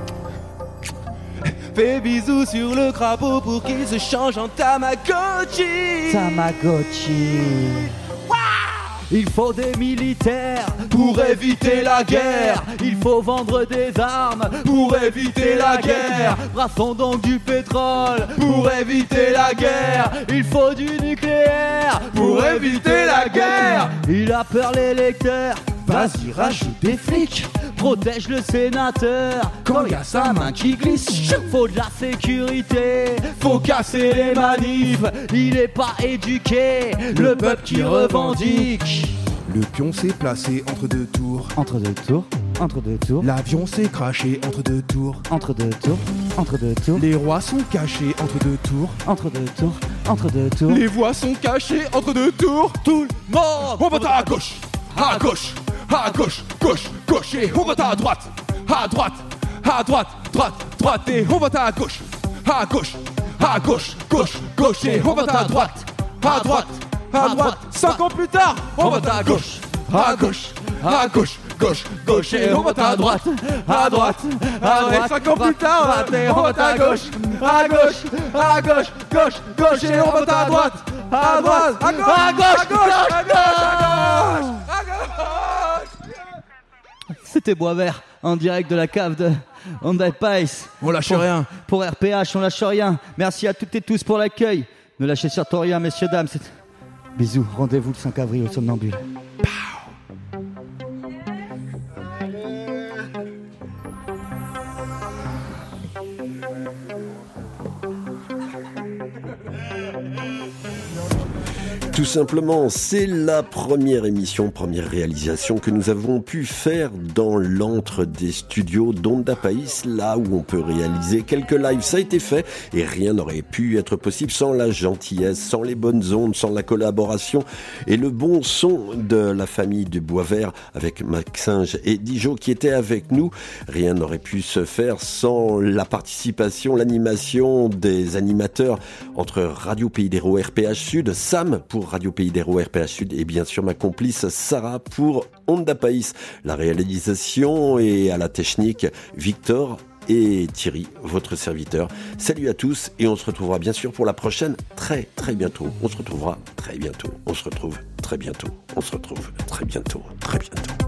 Fais bisous sur le crapaud pour qu'il se change en Tamagotchi. Tamagotchi. Il faut des militaires pour éviter la guerre. Il faut vendre des armes pour éviter la guerre. Brassons donc du pétrole pour éviter la guerre. Il faut du nucléaire pour éviter la guerre. Il a peur l'électeur. Vas-y rajoute des flics. Protège le sénateur quand y a sa main qui glisse. Faut de la sécurité, faut casser les manifs. Il est pas éduqué, le peuple qui revendique. Le pion s'est placé entre deux tours. Entre deux tours, entre deux tours. L'avion s'est craché entre deux tours. Entre deux tours, entre deux tours. Les rois sont cachés entre deux tours. Entre deux tours, entre deux tours. Les voix sont cachées entre deux tours. Tout le monde. On vote à gauche, à gauche, à gauche, gauche, gauche et on vote à droite, à droite, à droite, droite, droite et on vote à gauche, à gauche, à gauche, gauche, gauche et on vote à droite, à droite, à droite. Cinq ans plus tard, on vote à gauche, à gauche, à gauche, gauche, gauche et on vote à droite, à droite, à droite. Cinq ans plus tard, on vote à gauche, à gauche, à gauche, gauche, gauche et on vote à droite, à droite, à gauche, à gauche, à gauche, à gauche, à gauche. C'était Boisvert en direct de la cave de Honda Pice. On lâche pour, rien. Pour R P H, on lâche rien. Merci à toutes et tous pour l'accueil. Ne lâchez surtout rien, messieurs, dames. C'est... Bisous, rendez-vous le cinq avril au Somnambule. Tout simplement, c'est la première émission, première réalisation que nous avons pu faire dans l'antre des studios d'Onda País, là où on peut réaliser quelques lives. Ça a été fait et rien n'aurait pu être possible sans la gentillesse, sans les bonnes ondes, sans la collaboration et le bon son de la famille du Bois Vert avec Maxinge et Dijo qui étaient avec nous. Rien n'aurait pu se faire sans la participation, l'animation des animateurs entre Radio Pays d'Hérault R P H Sud, Sam pour Radio Pays d'Hérault R P H Sud et bien sûr ma complice Sarah pour Onda País. La réalisation et à la technique Victor et Thierry, votre serviteur. Salut à tous et on se retrouvera bien sûr pour la prochaine très très bientôt. On se retrouvera très bientôt. On se retrouve très bientôt. On se retrouve très bientôt. Très bientôt.